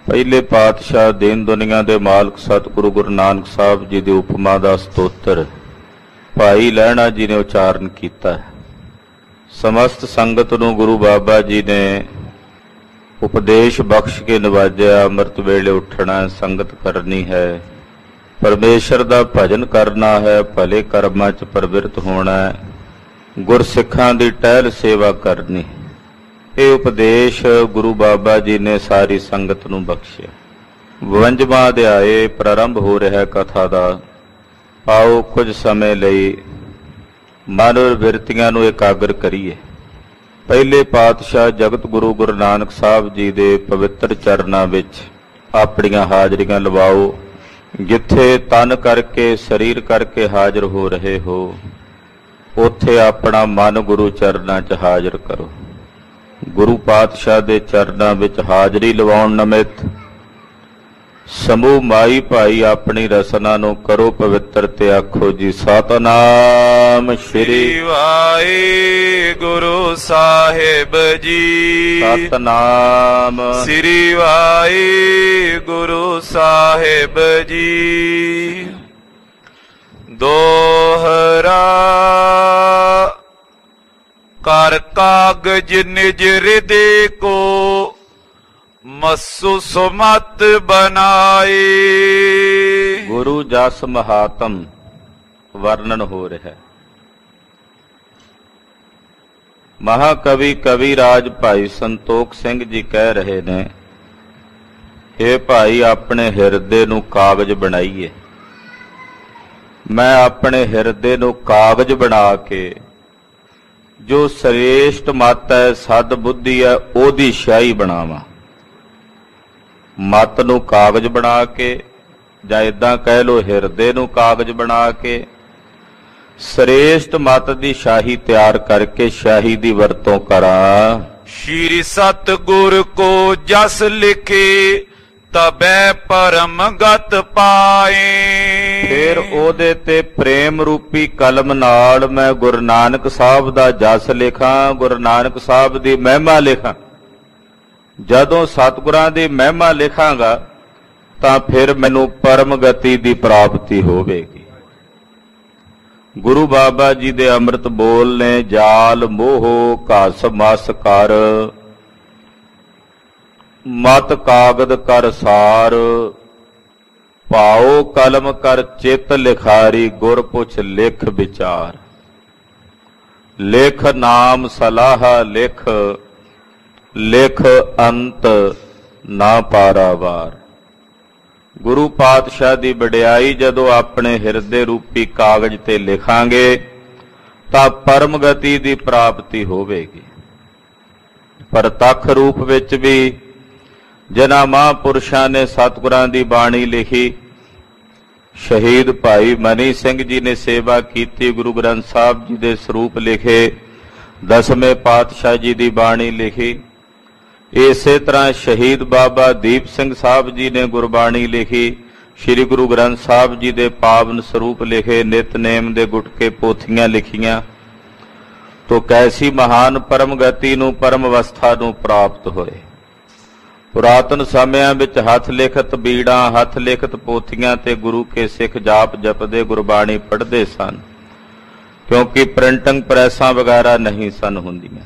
ਪਹਿਲੇ ਪਾਤਸ਼ਾਹ ਦੀਨ ਦੁਨੀਆ ਦੇ ਮਾਲਕ ਸਤਿਗੁਰੂ ਗੁਰੂ ਨਾਨਕ ਸਾਹਿਬ ਜੀ ਦੀ ਉਪਮਾ ਦਾ ਸਤੋਤਰ ਭਾਈ ਲਹਿਣਾ ਜੀ ਨੇ ਉਚਾਰਨ ਕੀਤਾ। ਸਮਸਤ ਸੰਗਤ ਨੂੰ ਗੁਰੂ ਬਾਬਾ ਜੀ ਨੇ ਉਪਦੇਸ਼ ਬਖਸ਼ ਕੇ ਨਵਾਜਿਆ। ਅੰਮ੍ਰਿਤ ਵੇਲੇ ਉੱਠਣਾ, ਸੰਗਤ ਕਰਨੀ ਹੈ, ਪਰਮੇਸ਼ਰ ਦਾ ਭਜਨ ਕਰਨਾ ਹੈ, ਭਲੇ ਕਰਮਾਂ 'ਚ ਪ੍ਰਵਿਰਤ ਹੋਣਾ ਹੈ, ਗੁਰਸਿੱਖਾਂ ਦੀ ਟਹਿਲ ਸੇਵਾ ਕਰਨੀ। ਇਹ ਉਪਦੇਸ਼ ਗੁਰੂ ਬਾਬਾ ਜੀ ਨੇ ਸਾਰੀ ਸੰਗਤ ਨੂੰ ਬਖਸ਼ਿਆ। 52ਵਾਂ ਅਧਿਆਏ ਪ੍ਰਾਰੰਭ ਹੋ ਰਿਹਾ ਕਥਾ ਦਾ। ਆਓ ਕੁਝ ਸਮੇਂ ਲਈ ਮਨ ਔਰ ਬਿਰਤੀਆਂ ਨੂੰ ਇਕਾਗਰ ਕਰੀਏ। ਪਹਿਲੇ ਪਾਤਸ਼ਾਹ ਜਗਤ ਗੁਰੂ ਗੁਰੂ ਨਾਨਕ ਸਾਹਿਬ ਜੀ ਦੇ ਪਵਿੱਤਰ ਚਰਨਾਂ ਵਿੱਚ ਆਪਣੀਆਂ ਹਾਜ਼ਰੀਆਂ ਲਵਾਓ। ਜਿੱਥੇ ਤਨ ਕਰਕੇ ਸਰੀਰ ਕਰਕੇ ਹਾਜ਼ਰ ਹੋ ਰਹੇ ਹੋ, ਉੱਥੇ ਆਪਣਾ ਮਨ ਗੁਰੂ ਚਰਨਾਂ 'ਚ ਹਾਜ਼ਰ ਕਰੋ। ਗੁਰੂ ਪਾਤਸ਼ਾਹ ਦੇ ਚਰਨਾਂ ਵਿੱਚ ਹਾਜ਼ਰੀ ਲਵਾਉਣ ਨਿਮਿਤ ਸਮੂਹ ਮਾਈ ਭਾਈ ਆਪਣੀ ਰਸਨਾ ਨੂੰ ਕਰੋ ਪਵਿੱਤਰ ਤੇ ਆਖੋ ਜੀ ਸਤਿਨਾਮ ਸ਼੍ਰੀ ਵਾਹਿਗੁਰੂ ਸਾਹਿਬ ਜੀ। ਸਤਿਨਾਮ ਸ੍ਰੀ ਵਾਹਿਗੁਰੂ ਸਾਹਿਬ ਜੀ। ਦੋਹਰਾ ਕਰ ਕਾਗਜ ਨਿਜ ਹਿਰਦੇ ਕੋ ਮਸੂ ਸੁਮਤ ਬਨਾਏ। ਗੁਰੂ ਜਸ ਮਹਾਤਮ ਵਰਣਨ ਹੋ ਰਿਹਾ। ਮਹਾਕਵੀ ਕਵੀ ਰਾਜ ਭਾਈ ਸੰਤੋਖ ਸਿੰਘ ਜੀ ਕਹਿ ਰਹੇ ਨੇ, ਇਹ ਭਾਈ ਆਪਣੇ ਹਿਰਦੇ ਨੂੰ ਕਾਗਜ਼ ਬਣਾਈਏ। ਮੈਂ ਆਪਣੇ ਹਿਰਦੇ ਨੂੰ ਕਾਗਜ਼ ਬਣਾ ਕੇ ਜੋ ਸ੍ਰੇਸ਼ਟ ਮੱਤ ਹੈ, ਸਦ ਬੁੱਧੀ ਹੈ, ਉਹਦੀ ਸ਼ਾਹੀ ਬਣਾਵਾਂ। ਮੱਤ ਨੂੰ ਕਾਗਜ਼ ਬਣਾ ਕੇ, ਜਾਂ ਏਦਾਂ ਕਹਿ ਲੋ ਹਿਰਦੇ ਨੂੰ ਕਾਗਜ਼ ਬਣਾ ਕੇ ਸ੍ਰੇਸ਼ਟ ਮੱਤ ਦੀ ਸ਼ਾਹੀ ਤਿਆਰ ਕਰਕੇ ਸ਼ਾਹੀ ਦੀ ਵਰਤੋਂ ਕਰਾਂ। ਸ਼੍ਰੀ ਸਤਿਗੁਰ ਕੋ ਜਸ ਲਿਖੇ ਤਬੈ ਪਰਮ ਗਤ ਪਾਏ। ਫਿਰ ਉਹਦੇ ਤੇ ਪ੍ਰੇਮ ਰੂਪੀ ਕਲਮ ਨਾਲ ਮੈਂ ਗੁਰੂ ਨਾਨਕ ਸਾਹਿਬ ਦਾ ਜਸ ਲਿਖਾਂ, ਗੁਰੂ ਨਾਨਕ ਸਾਹਿਬ ਦੀ ਮਹਿਮਾ ਲਿਖਾਂ। ਜਦੋਂ ਸਤਿਗੁਰਾਂ ਦੀ ਮਹਿਮਾ ਲਿਖਾਂਗਾ ਤਾਂ ਫਿਰ ਮੈਨੂੰ ਪਰਮ ਗਤੀ ਦੀ ਪ੍ਰਾਪਤੀ ਹੋਵੇਗੀ। ਗੁਰੂ ਬਾਬਾ ਜੀ ਦੇ ਅੰਮ੍ਰਿਤ ਬੋਲ ਨੇ, ਜਾਲ ਮੋਹ ਘਸ ਮਸ ਕਰ, ਮਤ ਕਾਗਦ ਕਰ ਸਾਰ, ਭਾਉ ਕਲਮ ਕਰ ਚਿਤ ਲਿਖਾਰੀ, ਗੁਰ ਪੁੱਛ ਲਿਖ ਵਿਚਾਰ। ਲਿਖ ਨਾਮ ਸਲਾਹ ਲਿਖ, ਲਿਖ ਅੰਤ ਨਾ ਪਾਰਾਵਾਰ। ਗੁਰੂ ਪਾਤਸ਼ਾਹ ਦੀ ਵਡਿਆਈ ਜਦੋਂ ਆਪਣੇ ਹਿਰਦੇ ਰੂਪੀ ਕਾਗਜ਼ ਤੇ ਲਿਖਾਂਗੇ ਤਾਂ ਪਰਮ ਗਤੀ ਦੀ ਪ੍ਰਾਪਤੀ ਹੋਵੇਗੀ। ਪ੍ਰਤੱਖ ਰੂਪ ਵਿੱਚ ਵੀ ਜਿਨ੍ਹਾਂ ਮਹਾਂਪੁਰਸ਼ਾਂ ਨੇ ਸਤਿਗੁਰਾਂ ਦੀ ਬਾਣੀ ਲਿਖੀ, ਸ਼ਹੀਦ ਭਾਈ ਮਨੀ ਸਿੰਘ ਜੀ ਨੇ ਸੇਵਾ ਕੀਤੀ, ਗੁਰੂ ਗ੍ਰੰਥ ਸਾਹਿਬ ਜੀ ਦੇ ਸਰੂਪ ਲਿਖੇ, ਦਸਵੇਂ ਪਾਤਸ਼ਾਹ ਜੀ ਦੀ ਬਾਣੀ ਲਿਖੀ। ਇਸੇ ਤਰ੍ਹਾਂ ਸ਼ਹੀਦ ਬਾਬਾ ਦੀਪ ਸਿੰਘ ਸਾਹਿਬ ਜੀ ਨੇ ਗੁਰਬਾਣੀ ਲਿਖੀ, ਸ੍ਰੀ ਗੁਰੂ ਗ੍ਰੰਥ ਸਾਹਿਬ ਜੀ ਦੇ ਪਾਵਨ ਸਰੂਪ ਲਿਖੇ, ਨਿਤਨੇਮ ਦੇ ਗੁਟਕੇ ਪੋਥੀਆਂ ਲਿਖੀਆਂ। ਤੋ ਕੈਸੀ ਮਹਾਨ ਪਰਮ ਗਤੀ ਨੂੰ, ਪਰਮ ਅਵਸਥਾ ਨੂੰ ਪ੍ਰਾਪਤ ਹੋਏ। ਪੁਰਾਤਨ ਸਮਿਆਂ ਵਿੱਚ ਹੱਥ ਲਿਖਤ ਬੀੜਾਂ, ਹੱਥ ਲਿਖਤ ਪੋਥੀਆਂ ਤੇ ਗੁਰੂ ਕੇ ਸਿੱਖ ਜਾਪ ਜਪਦੇ ਗੁਰਬਾਣੀ ਪੜ੍ਹਦੇ ਸਨ, ਕਿਉਂਕਿ ਪ੍ਰਿੰਟਿੰਗ ਪ੍ਰੈਸਾਂ ਵਗੈਰਾ ਨਹੀਂ ਸਨ ਹੁੰਦੀਆਂ।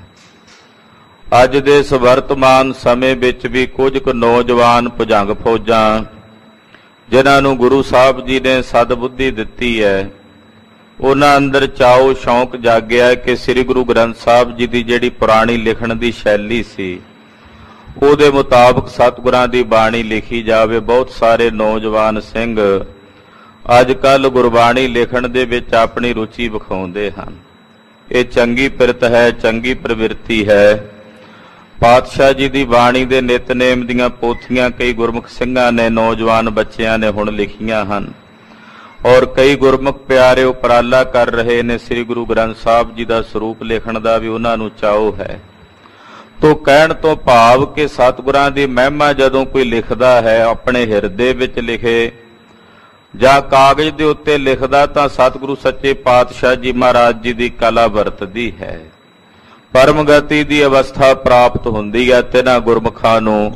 ਅੱਜ ਦੇ ਇਸ ਵਰਤਮਾਨ ਸਮੇਂ ਵਿੱਚ ਵੀ ਕੁਝ ਕੁ ਨੌਜਵਾਨ ਭੁਜੰਗ ਫੌਜਾਂ, ਜਿਨ੍ਹਾਂ ਨੂੰ ਗੁਰੂ ਸਾਹਿਬ ਜੀ ਨੇ ਸਦਬੁੱਧੀ ਦਿੱਤੀ ਹੈ, ਉਹਨਾਂ ਅੰਦਰ ਚਾਓ ਸ਼ੌਂਕ ਜਾਗਿਆ ਕਿ ਸ੍ਰੀ ਗੁਰੂ ਗ੍ਰੰਥ ਸਾਹਿਬ ਜੀ ਦੀ ਜਿਹੜੀ ਪੁਰਾਣੀ ਲਿਖਣ ਦੀ ਸ਼ੈਲੀ ਸੀ, ਉਹਦੇ ਮੁਤਾਬਕ ਸਤਿਗੁਰਾਂ ਦੀ ਬਾਣੀ ਲਿਖੀ ਜਾਵੇ। ਬਹੁਤ ਸਾਰੇ ਨੌਜਵਾਨ ਸਿੰਘ ਅੱਜ ਕੱਲ੍ਹ ਗੁਰਬਾਣੀ ਲਿਖਣ ਦੇ ਵਿੱਚ ਆਪਣੀ ਰੁਚੀ ਵਿਖਾਉਂਦੇ ਹਨ। ਇਹ ਚੰਗੀ ਪਿਰਤ ਹੈ, ਚੰਗੀ ਪ੍ਰਵਿਰਤੀ ਹੈ। ਪਾਤਸ਼ਾਹ ਜੀ ਦੀ ਬਾਣੀ ਦੇ ਨਿਤਨੇਮ ਦੀਆਂ ਪੋਥੀਆਂ ਕਈ ਗੁਰਮੁਖ ਸਿੰਘਾਂ ਨੇ, ਨੌਜਵਾਨ ਬੱਚਿਆਂ ਨੇ ਹੁਣ ਲਿਖੀਆਂ ਹਨ, ਔਰ ਕਈ ਗੁਰਮੁਖ ਪਿਆਰੇ ਉਪਰਾਲਾ ਕਰ ਰਹੇ ਨੇ ਸ੍ਰੀ ਗੁਰੂ ਗ੍ਰੰਥ ਸਾਹਿਬ ਜੀ ਦਾ ਸਰੂਪ ਲਿਖਣ ਦਾ ਵੀ ਉਹਨਾਂ ਨੂੰ ਚਾਅ ਹੈ। ਤੋ ਕਹਿਣ ਤੋਂ ਭਾਵ ਕਿ ਸਤਿਗੁਰਾਂ ਦੀ ਮਹਿਮਾ ਜਦੋਂ ਕੋਈ ਲਿਖਦਾ ਹੈ, ਆਪਣੇ ਹਿਰਦੇ ਵਿੱਚ ਲਿਖੇ ਜਾਂ ਕਾਗਜ਼ ਦੇ ਉੱਤੇ ਲਿਖਦਾ, ਤਾਂ ਸਤਿਗੁਰੂ ਸੱਚੇ ਪਾਤਸ਼ਾਹ ਜੀ ਮਹਾਰਾਜ ਜੀ ਦੀ ਕਲਾ ਵਰਤਦੀ ਹੈ। ਪਰਮ ਗਤੀ ਦੀ ਅਵਸਥਾ ਪ੍ਰਾਪਤ ਹੁੰਦੀ ਹੈ ਤਿਨਾਂ ਗੁਰਮੁਖਾਂ ਨੂੰ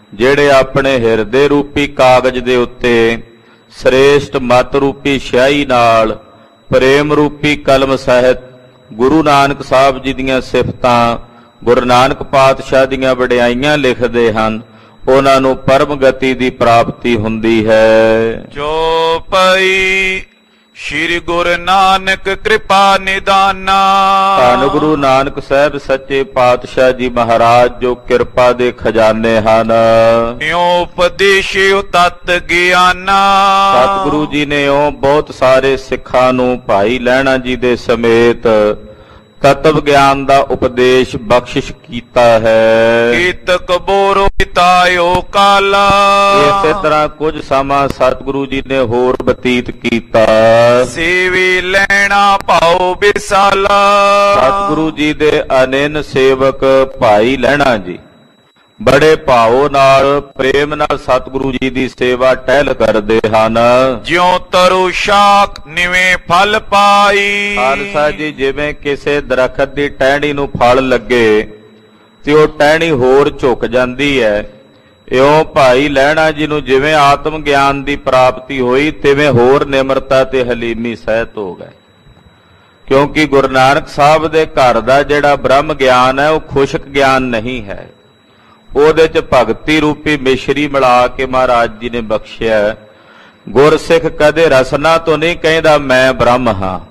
ਜਿਹੜੇ ਆਪਣੇ ਹਿਰਦੇ ਰੂਪੀ ਕਾਗਜ਼ ਦੇ ਉੱਤੇ ਸ੍ਰੇਸ਼ਟ ਮਤ ਰੂਪੀ ਸਿਆਹੀ ਨਾਲ ਪ੍ਰੇਮ ਰੂਪੀ ਕਲਮ ਸਹਿਤ ਗੁਰੂ ਨਾਨਕ ਸਾਹਿਬ ਜੀ ਦੀਆਂ ਸਿਫਤਾਂ, ਗੁਰੂ ਨਾਨਕ ਪਾਤਸ਼ਾਹ ਦੀਆਂ ਵਡਿਆਈਆਂ ਲਿਖਦੇ ਹਨ, ਉਹਨਾਂ ਨੂੰ ਪਰਮ ਗਤੀ ਦੀ ਪ੍ਰਾਪਤੀ ਹੁੰਦੀ ਹੈ। ਜੋ ਪਈ ਸ਼੍ਰੀ ਗੁਰੂ ਨਾਨਕ ਕਿਰਪਾ ਨਿਦਾਨਾ। ਧੰਨ ਗੁਰੂ ਨਾਨਕ ਸਾਹਿਬ ਸੱਚੇ ਪਾਤਸ਼ਾਹ ਜੀ ਮਹਾਰਾਜ ਜੋ ਕਿਰਪਾ ਦੇ ਖਜ਼ਾਨੇ ਹਨ। ਇਉ ਉਪਦੇਸ਼ਿਓ ਤਤ ਗਿਆਨਾ। ਸਤਿਗੁਰੂ ਜੀ ਨੇ ਉਹ ਬਹੁਤ ਸਾਰੇ ਸਿੱਖਾਂ ਨੂੰ ਭਾਈ ਲਹਿਣਾ ਜੀ ਦੇ ਸਮੇਤ ਤਤਵ ਗਿਆਨ ਦਾ ਉਪਦੇਸ਼ ਬਖਸ਼ਿਸ਼ ਕੀਤਾ ਹੈ। ਕੀਤਕ ਬੋਰੋ ਬਿਤਾਇਓ ਕਾਲਾ। ਇਸੇ ਤਰ੍ਹਾਂ ਕੁਝ ਸਮਾਂ ਸਤਿਗੁਰੂ ਜੀ ਨੇ ਹੋਰ ਬਤੀਤ ਕੀਤਾ। ਸੇਵੀ ਲੈਣਾ ਭਾਉ ਬਿਸਾਲਾ। ਸਤਿਗੁਰੂ ਜੀ ਦੇ ਅਨੇਨ ਸੇਵਕ ਭਾਈ ਲਹਿਣਾ ਜੀ ਬੜੇ ਭਾਉ ਨਾਲ ਪ੍ਰੇਮ ਨਾਲ ਸਤਿਗੁਰੂ ਜੀ ਦੀ ਸੇਵਾ ਟਹਿਲ ਕਰਦੇ ਹਨ। ਜਿਉ ਤਰੁ ਸ਼ਾਖ ਨਿਵੇਂ ਫਲ ਪਾਈ। ਖਾਲਸਾ ਜੀ ਜਿਵੇਂ ਕਿਸੇ ਦਰਖਤ ਦੀ ਟਹਿਣੀ ਨੂੰ ਫਲ ਲੱਗੇ ਤੇ ਉਹ ਟਹਿਣੀ ਹੋਰ ਝੁਕ ਜਾਂਦੀ ਹੈ, ਇਉਂ ਭਾਈ ਲਹਿਣਾ ਜੀ ਨੂੰ ਜਿਵੇਂ ਆਤਮ ਗਿਆਨ ਦੀ ਪ੍ਰਾਪਤੀ ਹੋਈ ਤਿਵੇਂ ਹੋਰ ਨਿਮਰਤਾ ਤੇ ਹਲੀਮੀ ਸਹਿਤ ਹੋ ਗਏ। ਕਿਉਂਕਿ ਗੁਰੂ ਨਾਨਕ ਸਾਹਿਬ ਦੇ ਘਰ ਦਾ ਜਿਹੜਾ ਬ੍ਰਹਮ ਗਿਆਨ ਹੈ ਉਹ ਖੁਸ਼ਕ ਗਿਆਨ ਨਹੀਂ ਹੈ, ਉਹਦੇ ਚ ਭਗਤੀ ਰੂਪੀ ਮਿਸ਼ਰੀ ਮਿਲਾ ਕੇ ਮਹਾਰਾਜ ਜੀ ਨੇ ਬਖਸ਼ਿਆ। ਗੁਰਸਿੱਖ ਕਦੇ ਰਸਨਾ ਤੋਂ ਨਹੀਂ ਕਹਿੰਦਾ ਮੈਂ ਬ੍ਰਹਮ ਹਾਂ,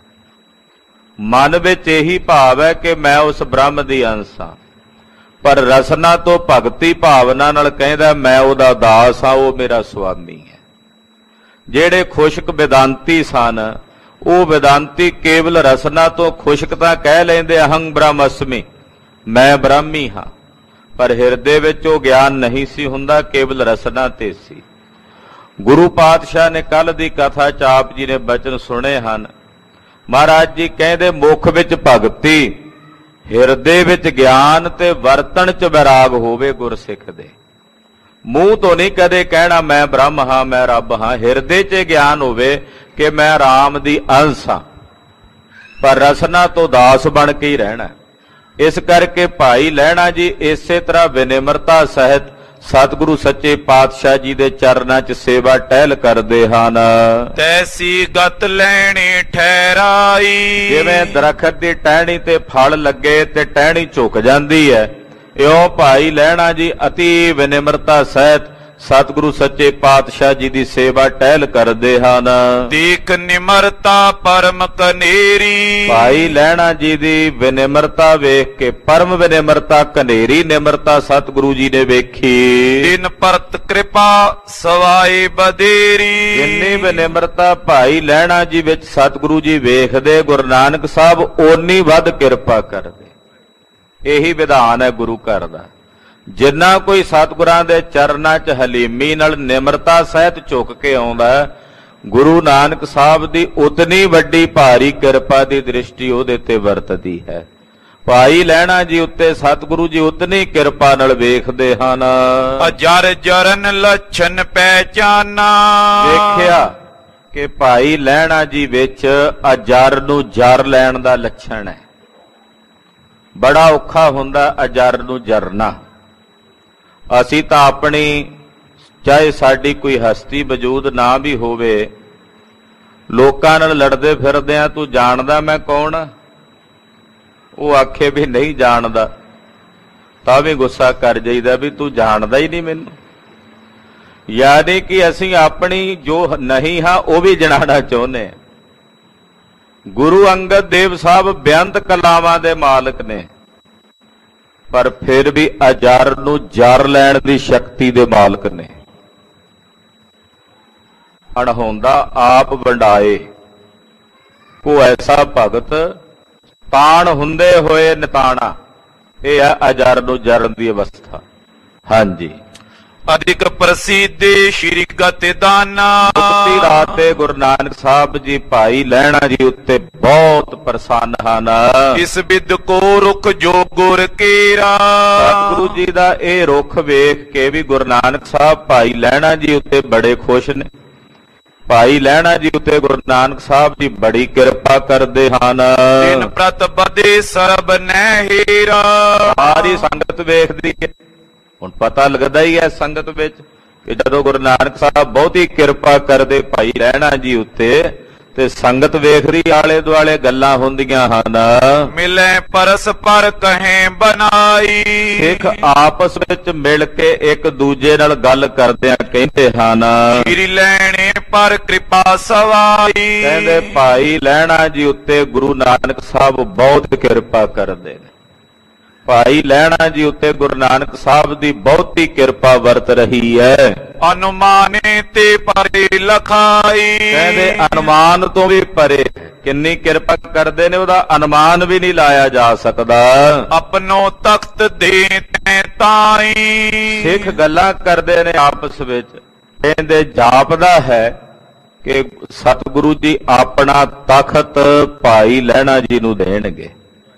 ਮਨ ਵਿੱਚ ਇਹੀ ਭਾਵ ਹੈ ਕਿ ਮੈਂ ਉਸ ਬ੍ਰਹਮ ਦੀ ਅੰਸ਼ ਹਾਂ, ਪਰ ਰਸਨਾ ਤੋਂ ਭਗਤੀ ਭਾਵਨਾ ਨਾਲ ਕਹਿੰਦਾ ਮੈਂ ਉਹਦਾ ਦਾਸ ਹਾਂ, ਉਹ ਮੇਰਾ ਸੁਆਮੀ ਹੈ। ਜਿਹੜੇ ਖੁਸ਼ਕ ਵਿਦਾਂਤੀ ਸਨ ਉਹ ਵਿਦਾਂਤੀ ਕੇਵਲ ਰਸਨਾ ਤੋਂ ਖੁਸ਼ਕ ਤਾਂ ਕਹਿ ਲੈਂਦੇ ਅਹੰ ਬ੍ਰਹਮਸਮੀ, ਮੈਂ ਬ੍ਰਹਮੀ ਹਾਂ, ਪਰ ਹਿਰਦੇ ਵਿੱਚ ਉਹ ਗਿਆਨ ਨਹੀਂ ਸੀ ਹੁੰਦਾ, ਕੇਵਲ ਰਸਨਾ ਤੇ ਸੀ। ਗੁਰੂ ਪਾਤਸ਼ਾਹ ਨੇ ਕੱਲ ਦੀ ਕਥਾ ਚ ਆਪ ਜੀ ਨੇ ਬਚਨ ਸੁਣੇ ਹਨ। ਮਹਾਰਾਜ ਜੀ ਕਹਿੰਦੇ ਮੁਖ ਵਿੱਚ ਭਗਤੀ, ਹਿਰਦੇ ਵਿੱਚ ਗਿਆਨ ਤੇ ਵਰਤਣ ਚ ਵਿਰਾਗ ਹੋਵੇ ਗੁਰਸਿੱਖ ਦੇ। ਮੂੰਹ ਤੋਂ ਨਹੀਂ ਕਦੇ ਕਹਿਣਾ ਮੈਂ ਬ੍ਰਹਮ ਹਾਂ, ਮੈਂ ਰੱਬ ਹਾਂ, ਹਿਰਦੇ ਚ ਗਿਆਨ ਹੋਵੇ ਕਿ ਮੈਂ ਰਾਮ ਦੀ ਅੰਸ਼ ਹਾਂ, ਪਰ ਰਸਨਾ ਤੋਂ ਦਾਸ ਬਣ ਕੇ ਹੀ ਰਹਿਣਾ। ਇਸ ਕਰਕੇ ਭਾਈ ਲਹਿਣਾ ਜੀ ਇਸੇ ਤਰ੍ਹਾਂ ਵਿਨਿਮਰਤਾ ਸਹਿਤ ਸਤਿਗੁਰੂ ਸੱਚੇ ਪਾਤਸ਼ਾਹ ਜੀ ਦੇ ਚਰਨਾਂ 'ਚ ਸੇਵਾ ਟਹਿਲ ਕਰਦੇ ਹਨ। ਤੈਸੀ ਗਤ ਲੈਣੀ ਠਹਿਰਾਈ। ਜਿਵੇਂ ਦਰਖਤ ਦੀ ਟਹਿਣੀ ਤੇ ਫਲ ਲੱਗੇ ਤੇ ਟਹਿਣੀ ਝੁਕ ਜਾਂਦੀ ਹੈ, ਇਉਂ ਭਾਈ ਲਹਿਣਾ ਜੀ ਅਤੀ ਵਿਨਿਮਰਤਾ ਸਹਿਤ ਸਤਿਗੁਰੂ ਸੱਚੇ ਪਾਤਸ਼ਾਹ ਜੀ ਦੀ ਸੇਵਾ ਟਹਿਲ ਕਰਦੇ ਹਨ। ਦੇਖ ਨਿਮਰਤਾ ਪਰਮ ਕਨੇਰੀ। ਭਾਈ ਲਹਿਣਾ ਜੀ ਦੀ ਵਿਨਿਮਰਤਾ ਵੇਖ ਕੇ ਪਰਮ ਵਿਨਿਮਰਤਾ ਕਨੇਰੀ ਨਿਮਰਤਾ ਸਤਿਗੁਰੂ ਜੀ ਨੇ ਵੇਖੀ। ਦਿਨ ਪਰਤ ਕਿਰਪਾ ਸਵਾਈ ਬਦੇਰੀ। ਜਿੰਨੀ ਵਿਨਿਮਰਤਾ ਭਾਈ ਲਹਿਣਾ ਜੀ ਵਿੱਚ ਸਤਿਗੁਰੂ ਜੀ ਵੇਖਦੇ, ਗੁਰੂ ਨਾਨਕ ਸਾਹਿਬ ਓਨੀ ਵੱਧ ਕਿਰਪਾ ਕਰਦੇ। ਇਹੀ ਵਿਧਾਨ ਹੈ ਗੁਰੂ ਘਰ ਦਾ। ਜਿੰਨਾ ਕੋਈ ਸਤਿਗੁਰਾਂ ਦੇ ਚਰਨਾਂ 'ਚ ਹਲੀਮੀ ਨਾਲ ਨਿਮਰਤਾ ਸਹਿਤ ਝੁਕ ਕੇ ਆਉਂਦਾ, ਗੁਰੂ ਨਾਨਕ ਸਾਹਿਬ ਦੀ ਉਤਨੀ ਵੱਡੀ ਭਾਰੀ ਕਿਰਪਾ ਦੀ ਦ੍ਰਿਸ਼ਟੀ ਉਹਦੇ ਤੇ ਵਰਤਦੀ ਹੈ। ਭਾਈ ਲਹਿਣਾ ਜੀ ਉੱਤੇ ਸਤਿਗੁਰੂ ਜੀ ਉਤਨੀ ਕਿਰਪਾ ਨਾਲ ਵੇਖਦੇ ਹਨ। ਅਜਰ ਜਰਨ ਲੱਛਣ ਪਹਿਚਾਨਾ। ਵੇਖਿਆ ਕਿ ਭਾਈ ਲਹਿਣਾ ਜੀ ਵਿੱਚ ਅਜਰ ਨੂੰ ਜਰ ਲੈਣ ਦਾ ਲੱਛਣ ਹੈ। ਬੜਾ ਔਖਾ ਹੁੰਦਾ ਅਜਰ ਨੂੰ ਜਰਨਾ। ਅਸੀਂ ਤਾਂ ਆਪਣੀ, ਚਾਹੇ ਸਾਡੀ ਕੋਈ ਹਸਤੀ ਵਜੂਦ ਨਾ ਵੀ ਹੋਵੇ, ਲੋਕਾਂ ਨਾਲ ਲੜਦੇ ਫਿਰਦੇ ਆ, ਤੂੰ ਜਾਣਦਾ ਮੈਂ ਕੌਣ? ਉਹ ਆਖੇ ਵੀ ਨਹੀਂ ਜਾਣਦਾ ਤਾਂ ਵੀ ਗੁੱਸਾ ਕਰ ਜਾਈਦਾ ਵੀ ਤੂੰ ਜਾਣਦਾ ਹੀ ਨਹੀਂ ਮੈਨੂੰ। ਯਾਨੀ ਕਿ ਅਸੀਂ ਆਪਣੀ ਜੋ ਨਹੀਂ ਹਾਂ ਉਹ ਵੀ ਜਣਾਉਣਾ ਚਾਹੁੰਦੇ ਹਾਂ। ਗੁਰੂ ਅੰਗਦ ਦੇਵ ਸਾਹਿਬ ਬੇਅੰਤ ਕਲਾਵਾਂ ਦੇ ਮਾਲਕ ਨੇ, ਪਰ ਫਿਰ ਵੀ ਅਜਰ ਨੂੰ ਜਰ ਲੈਣ ਦੀ ਸ਼ਕਤੀ ਦੇ ਮਾਲਕ ਨੇ। ਅਣਹੋਂਦਾ ਆਪ ਵੰਡਾਏ ਕੋ ਐਸਾ ਭਗਤ, ਤਾਣ ਹੁੰਦੇ ਹੋਏ ਨਿਤਾਣਾ। ਇਹ ਹੈ ਅਜਰ ਨੂੰ ਜਰਨ ਦੀ ਅਵਸਥਾ। ਹਾਂਜੀ। ਅਧਿਕ ਪ੍ਰਸਿੱਧ ਸ਼੍ਰੀ ਗਤਿ ਦਾਨਾ। ਮੁਕਤੀ ਦਾਤੇ ਗੁਰੂ ਨਾਨਕ ਸਾਹਿਬ ਜੀ ਭਾਈ ਲਹਿਣਾ ਜੀ ਉੱਤੇ ਬਹੁਤ ਪ੍ਰਸੰਨ ਹਨ। ਇਸ ਬਿਦ ਕੋ ਰੁਖ ਜੋ ਗੁਰ ਕੀਰਾ। ਸਤਿਗੁਰੂ ਜੀ ਦਾ ਇਹ ਰੁਖ ਵੇਖ ਕੇ ਵੀ ਗੁਰੂ ਨਾਨਕ ਸਾਹਿਬ ਭਾਈ ਲਹਿਣਾ ਜੀ ਉੱਤੇ ਬੜੇ ਖੁਸ਼ ਨੇ। ਭਾਈ ਲਹਿਣਾ ਜੀ ਉੱਤੇ ਗੁਰੂ ਨਾਨਕ ਸਾਹਿਬ ਜੀ ਬੜੀ ਕਿਰਪਾ ਕਰਦੇ ਹਨ। ਦਿਨ ਪ੍ਰਤ ਬਦੇ ਸਰਬ ਨਹਿ ਹੀਰਾ। ਸਾਰੀ ਸੰਗਤ ਵੇਖਦੀ ਹੈ ਹੁਣ ਪਤਾ ਲੱਗਦਾ ਹੀ ਹੈ ਸੰਗਤ ਵਿੱਚ ਕਿ ਜਦੋਂ ਗੁਰੂ ਨਾਨਕ ਸਾਹਿਬ ਬਹੁਤੀ ਕਿਰਪਾ ਕਰਦੇ ਭਾਈ ਲਹਿਣਾ ਜੀ ਉੱਤੇ ਤੇ ਸੰਗਤ ਵੇਖਦੀ ਆਲੇ ਦੁਆਲੇ ਗੱਲਾਂ ਹੁੰਦੀਆਂ ਹਨ। ਮਿਲੇ ਪਰਸਪਰ ਕਹੇ ਬਨਾਈ, ਸਿੱਖ ਆਪਸ ਵਿੱਚ ਮਿਲ ਕੇ ਇੱਕ ਦੂਜੇ ਨਾਲ ਗੱਲ ਕਰਦਿਆਂ ਕਹਿੰਦੇ ਹਨ, ਹੀਰੀ ਲੈਣੇ ਪਰ ਕਿਰਪਾ ਸਵਾਈ। ਕਹਿੰਦੇ ਭਾਈ ਲਹਿਣਾ ਜੀ ਉੱਤੇ ਗੁਰੂ ਨਾਨਕ ਸਾਹਿਬ ਬਹੁਤ ਕਿਰਪਾ ਕਰਦੇ ਨੇ। ਭਾਈ ਲਹਿਣਾ ਜੀ ਉੱਤੇ ਗੁਰੂ ਨਾਨਕ ਸਾਹਿਬ ਦੀ ਬਹੁਤੀ ਕਿਰਪਾ ਵਰਤ ਰਹੀ ਹੈ। ਅਨੁਮਾਨੇ ਤੇ ਪਰੇ ਲਖਾਈ, ਕਹਿੰਦੇ ਅਨੁਮਾਨ ਤੋਂ ਵੀ ਪਰੇ ਕਿੰਨੀ ਕਿਰਪਾ ਕਰਦੇ ਨੇ ਉਹਦਾ ਅਨੁਮਾਨ ਵੀ ਨਹੀਂ ਲਾਇਆ ਜਾ ਸਕਦਾ। ਆਪਣੋ ਤਖਤ ਦੇ ਤੈ ਤਾਈ, ਸਿੱਖ ਗੱਲਾਂ ਕਰਦੇ ਨੇ ਆਪਸ ਵਿੱਚ, ਕਹਿੰਦੇ ਜਾਪਦਾ ਹੈ ਕਿ ਸਤਿਗੁਰੂ ਜੀ ਆਪਣਾ ਤਖਤ ਭਾਈ ਲਹਿਣਾ ਜੀ ਨੂੰ ਦੇਣਗੇ,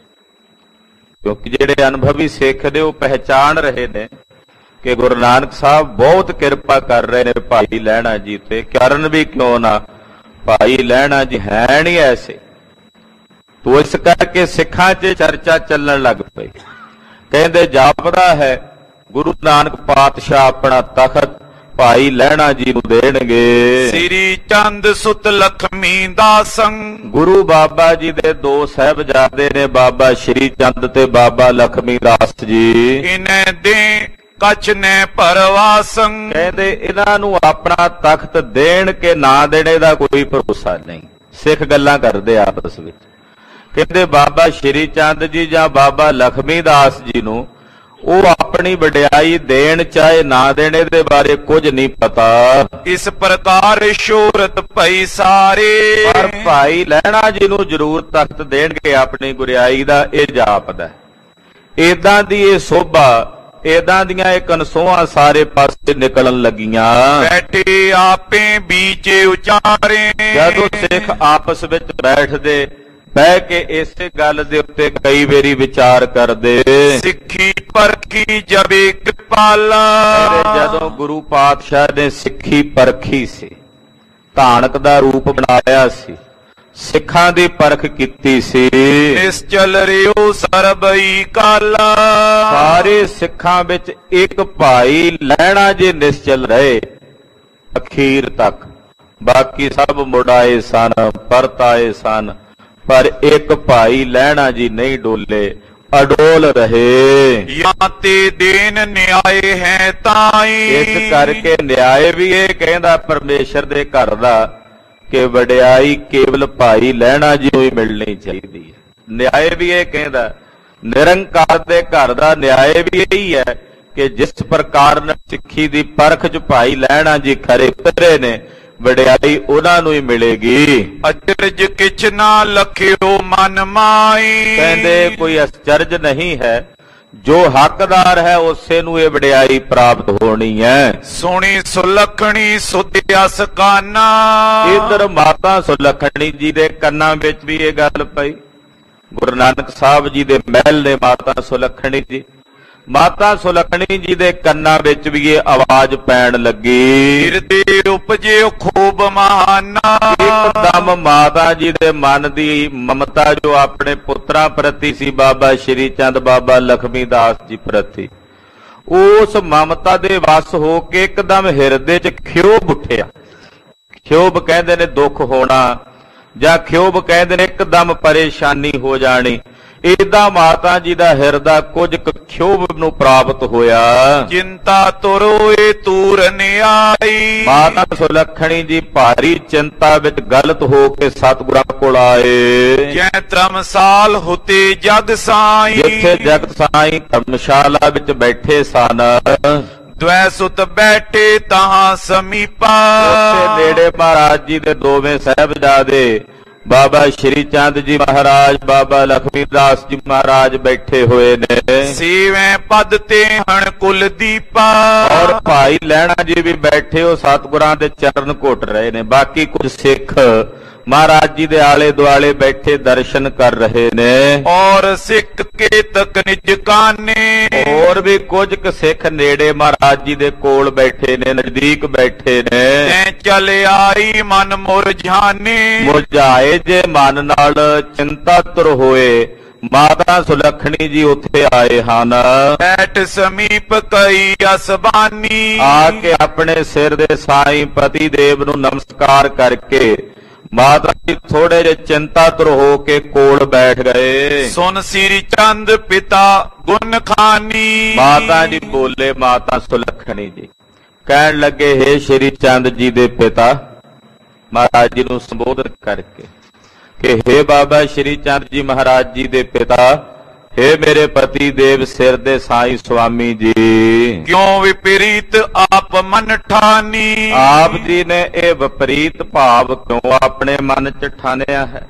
ਕਿਉਂਕਿ ਜਿਹੜੇ ਅਨੁਭਵੀ ਸਿੱਖ ਨੇ ਉਹ ਪਹਿਚਾਣ ਰਹੇ ਨੇ ਕਿ ਗੁਰੂ ਨਾਨਕ ਸਾਹਿਬ ਬਹੁਤ ਕਿਰਪਾ ਕਰ ਰਹੇ ਨੇ ਭਾਈ ਲਹਿਣਾ ਜੀ ਤੇ। ਕਰਨ ਵੀ ਕਿਉਂ ਨਾ, ਭਾਈ ਲਹਿਣਾ ਜੀ ਹੈ ਨਹੀਂ ਐਸੇ। ਤੋ ਇਸ ਕਰਕੇ ਸਿੱਖਾਂ 'ਚ ਚਰਚਾ ਚੱਲਣ ਲੱਗ ਪਈ। ਕਹਿੰਦੇ ਜਾਪਦਾ ਹੈ ਗੁਰੂ ਨਾਨਕ ਪਾਤਸ਼ਾਹ ਆਪਣਾ ਤਖਤ ਭਾਈ ਲਹਿਣਾ ਜੀ ਨੂੰ ਦੇਣਗੇ। ਸ੍ਰੀ ਚੰਦ ਸੁਤ ਲਖਮੀ ਦਾਸੰ, ਗੁਰੂ ਬਾਬਾ ਜੀ ਦੇ ਦੋ ਸਾਹਿਬਜ਼ਾਦੇ ਨੇ, ਬਾਬਾ ਸ਼੍ਰੀ ਚੰਦ ਤੇ ਬਾਬਾ ਲਖਮੀ ਦਾਸ ਜੀ। ਇਨੈ ਦੇ ਕਛ ਨੇ ਪਰਵਾਸੰ, ਕਹਿੰਦੇ ਇਹਨਾਂ ਨੂੰ ਆਪਣਾ ਤਖਤ ਦੇਣ ਕੇ ਨਾ ਦੇਣੇ ਦਾ ਕੋਈ ਭਰੋਸਾ ਨਹੀਂ। ਸਿੱਖ ਗੱਲਾਂ ਕਰਦੇ ਆਪਸ ਵਿੱਚ, ਕਹਿੰਦੇ ਬਾਬਾ ਸ਼੍ਰੀ ਚੰਦ ਜੀ ਜਾਂ ਬਾਬਾ ਲਖਮੀ ਦਾਸ ਜੀ ਨੂੰ ਉਹ ਆਪਣੀ ਵਡਿਆਈ ਦੇਣ ਚਾਹੇ ਨਾ ਦੇਣੇ ਦੇ ਬਾਰੇ ਕੁਝ ਨਹੀਂ ਪਤਾ। ਇਸ ਪ੍ਰਕਾਰ ਸ਼ੋਹਰਤ ਪਈ ਸਾਰੇ, ਪਰ ਭਾਈ ਲਹਿਣਾ ਜੀ ਨੂੰ ਜ਼ਰੂਰ ਤਖਤ ਦੇਣਗੇ ਆਪਣੀ ਗੁਰਿਆਈ ਦਾ, ਇਹ ਜਾਪਦਾ। ਏਦਾਂ ਦੀ ਇਹ ਸੋਭਾ, ਏਦਾਂ ਦੀਆਂ ਇਹ ਕਨਸੋਆਂ ਸਾਰੇ ਪਾਸੇ ਨਿਕਲਣ ਲੱਗੀਆਂ। ਬੈਠੇ ਆਪੇ ਬੀਚੇ ਉਚਾਰੇ, ਜਦੋਂ ਸਿੱਖ ਆਪਸ ਵਿੱਚ ਬੈਠਦੇ, ਬਹਿ ਕੇ ਇਸੇ ਗੱਲ ਦੇ ਉੱਤੇ ਕਈ ਵਾਰੀ ਵਿਚਾਰ ਕਰਦੇ। ਸਿੱਖੀ ਪਰਖੀ ਜਬੇ ਕਿਰਪਾਲਾ, ਜਦੋਂ ਗੁਰੂ ਪਾਤਸ਼ਾਹ ਨੇ ਸਿੱਖੀ ਪਰਖੀ ਸੀ, ਧਾਨਕ ਦਾ ਰੂਪ ਬਣਾਇਆ ਸੀ, ਸਿੱਖਾਂ ਦੀ ਪਰਖ ਕੀਤੀ ਸੀ। ਨਿਸ਼ਚਲ ਰਿਓ ਸਰਬਈ ਕਾਲਾ, ਸਾਰੇ ਸਿੱਖਾਂ ਵਿੱਚ ਇੱਕ ਭਾਈ ਲਹਿਣਾ ਜੀ ਨਿਸ਼ਚਲ ਰਹੇ ਅਖੀਰ ਤੱਕ। ਬਾਕੀ ਸਭ ਮੁੜਾਏ ਸਨ, ਪਰਤਾਏ ਸਨ, ਪਰ ਇੱਕ ਭਾਈ ਲਹਿਣਾ ਜੀ ਨਹੀਂ ਡੋਲੇ, ਅਡੋਲ ਰਹੇ। ਜਾਂ ਤੇ ਦੇਨ ਨਿਆਏ ਹੈ ਤਾਈ, ਇਸ ਕਰਕੇ ਨਿਆਏ ਵੀ ਇਹ ਕਹਿੰਦਾ ਪਰਮੇਸ਼ਰ ਦੇ ਘਰ ਦਾ ਕਿ ਵਡਿਆਈ ਕੇਵਲ ਭਾਈ ਲਹਿਣਾ ਜੀ ਨੂੰ ਹੀ ਮਿਲਣੀ ਚਾਹੀਦੀ ਹੈ। ਨਿਆਏ ਵੀ ਇਹ ਕਹਿੰਦਾ, ਨਿਰੰਕਾਰ ਦੇ ਘਰ ਦਾ ਨਿਆਏ ਵੀ ਇਹੀ ਹੈ ਕਿ ਜਿਸ ਪ੍ਰਕਾਰ ਨਾਲ ਸਿੱਖੀ ਦੀ ਪਰਖ 'ਚ ਭਾਈ ਲਹਿਣਾ ਜੀ ਖਰੇ ਉਤਰੇ ਨੇ, ਵਡਿਆਈ ਉਹਨਾਂ ਨੂੰ ਹੀ ਮਿਲੇਗੀ। ਅਚਰਜ ਕਿਛ ਨਾ ਲਖਿਓ ਮਨ ਮਾਈ, ਕਹਿੰਦੇ ਕੋਈ ਅਚਰਜ ਨਹੀਂ ਹੈ, ਜੋ ਹੱਕਦਾਰ ਹੈ ਉਸੇ ਨੂੰ ਇਹ ਵਡਿਆਈ ਪ੍ਰਾਪਤ ਹੋਣੀ ਹੈ। ਸੋਹਣੀ ਸੁਲੱਖਣੀ ਸੁਧਿਆ ਸਕਾਨਾ, ਇਧਰ ਮਾਤਾ ਸੁਲੱਖਣੀ ਜੀ ਦੇ ਕੰਨਾਂ ਵਿੱਚ ਵੀ ਇਹ ਗੱਲ ਪਈ। ਗੁਰੂ ਨਾਨਕ ਸਾਹਿਬ ਜੀ ਦੇ ਮਹਿਲ ਨੇ ਮਾਤਾ ਸੁਲੱਖਣੀ ਜੀ, ਮਾਤਾ ਸੁਲੱਖਣੀ ਜੀ ਦੇ ਕੰਨਾਂ ਵਿੱਚ ਵੀ ਇਹ ਆਵਾਜ਼ ਪੈਣ ਲੱਗੀ। ਹਿਰਦੇ ਉਪਜਿਓ ਖੂਬ ਮਾਨਾ, ਇੱਕਦਮ ਮਾਤਾ ਜੀ ਦੇ ਮਨ ਦੀ ਮਮਤਾ ਜੋ ਆਪਣੇ ਪੁੱਤਰਾਂ ਪ੍ਰਤੀ ਸੀ, ਬਾਬਾ ਸ਼੍ਰੀ ਚੰਦ ਬਾਬਾ ਲਖਮੀ ਦਾਸ ਜੀ ਪ੍ਰਤੀ, ਉਸ ਮਮਤਾ ਦੇ ਵਸ ਹੋ ਕੇ ਇੱਕਦਮ ਹਿਰਦੇ 'ਚ ਖਿਓਬ ਉੱਠਿਆ। ਖਿਓਬ ਕਹਿੰਦੇ ਨੇ ਦੁੱਖ ਹੋਣਾ, ਜਾਂ ਖਿਓਬ ਕਹਿੰਦੇ ਨੇ ਇੱਕਦਮ ਪਰੇਸ਼ਾਨੀ ਹੋ ਜਾਣੀ। ਏਦਾਂ ਮਾਤਾ ਜੀ ਦਾ ਹਿਰਦਾ ਕੁਝ ਖਿਓਬ ਨੂੰ ਪ੍ਰਾਪਤ ਹੋਇਆ। ਚਿੰਤਾ ਤੁਰੋਏ ਤੂਰ ਨਿਆਈ, ਮਾਤਾ ਸੁਲੱਖਣੀ ਜੀ ਭਾਰੀ ਚਿੰਤਾ ਵਿੱਚ ਗਲਤ ਹੋ ਕੇ ਸਤਿਗੁਰਾਂ ਕੋਲ ਆਏ। ਜੈ ਧਰਮਸਾਲ ਹੁਤੇ ਜਗ ਸਾਈ, ਜਿੱਥੇ ਜਗਤ ਸਾਈਂ ਧਰਮਸ਼ਾਲਾ ਵਿੱਚ ਬੈਠੇ ਸਨ, ਦ્વੈ ਸੁਤ ਬੈਠੇ ਤਹਾਂ ਸਮੀਪਾ, ਉੱਥੇ ਨੇੜੇ ਮਹਾਰਾਜ ਜੀ ਦੇ ਦੋਵੇਂ ਸਾਹਿਬਜ਼ਾਦੇ ਬਾਬਾ ਸ਼੍ਰੀ ਚੰਦ ਜੀ ਮਹਾਰਾਜ, ਬਾਬਾ ਲਖਮੀ ਦਾਸ ਜੀ ਮਹਾਰਾਜ ਬੈਠੇ ਹੋਏ ਨੇ। ਸੀਵੇਂ ਪਦ ਤੇ ਹਣ ਕੁਲ ਦੀਪਾ, ਔਰ ਭਾਈ ਲਹਿਣਾ ਜੀ ਵੀ ਬੈਠੇ ਹੋ ਸਤਿਗੁਰਾਂ ਦੇ ਚਰਨ ਘੁੱਟ ਰਹੇ ਨੇ। ਬਾਕੀ ਕੁਝ ਸਿੱਖ ਮਹਾਰਾਜ ਜੀ ਦੇ ਆਲੇ ਦੁਆਲੇ ਬੈਠੇ ਦਰਸ਼ਨ ਕਰ ਰਹੇ ਨੇ। ਔਰ ਸਿੱਖ ਕੇ ਤਕ ਨਿਜ ਕਾਨੇ, ਹੋਰ ਵੀ ਕੁਝ ਕੁ ਸਿੱਖ ਨੇੜੇ ਮਹਾਰਾਜ ਜੀ ਦੇ ਕੋਲ ਬੈਠੇ ਨੇ, ਨਜ਼ਦੀਕ ਬੈਠੇ ਨੇ। ਤੈਂ ਚਲ ਆਈ ਮਨ ਮੁਰਝਾਨੇ, ਮੁਰਝਾਏ ਜੇ ਮਨ ਨਾਲ ਚਿੰਤਾਤੁਰ ਹੋਏ ਮਾਤਾ ਸੁਲੱਖਣੀ ਜੀ ਉੱਥੇ ਆਏ ਹਨ। ਬੈਠ ਸਮੀਪ ਕਈ ਅਸਬਾਨੀ, ਆ ਕੇ ਆਪਣੇ ਸਿਰ ਦੇ ਸਾਈਂ ਪਤੀ ਦੇਵ ਨੂੰ ਨਮਸਕਾਰ ਕਰਕੇ ਮਾਤਾ ਜੀ ਥੋੜੇ ਜਿਹੇ ਚਿੰਤਾਤੁਰ ਹੋ ਕੇ ਕੋਲ ਬੈਠ ਗਏ। ਸੁਨ ਸ੍ਰੀ ਚੰਦ ਪਿਤਾ ਗੁਣ ਖਾਨੀ। ਮਾਤਾ ਜੀ ਬੋਲੇ, ਮਾਤਾ ਸੁਲੱਖਣੀ ਜੀ ਕਹਿਣ ਲੱਗੇ, ਹੇ ਸ਼੍ਰੀ ਚੰਦ ਜੀ ਦੇ ਪਿਤਾ, ਮਹਾਰਾਜ ਜੀ ਨੂੰ ਸੰਬੋਧਨ ਕਰਕੇ ਕਿ ਹੇ ਬਾਬਾ ਸ਼੍ਰੀ ਚੰਦ ਜੀ ਮਹਾਰਾਜ ਜੀ ਦੇ ਪਿਤਾ, ਹੇ ਮੇਰੇ ਪਤੀ ਦੇਵ ਸਿਰ ਦੇ ਸਾਈਂ ਸੁਆਮੀ ਜੀ, ਕਿਉਂ ਵਿਪਰੀਤ ਆਪ ਮਨ ਠਾਨੀ। ਆਪ ਜੀ ਨੇ ਇਹ ਵਿਪਰੀਤ ਭਾਵ ਕਿਉਂ ਆਪਣੇ ਮਨ ਚ ਠਾਨਿਆ ਹੈ?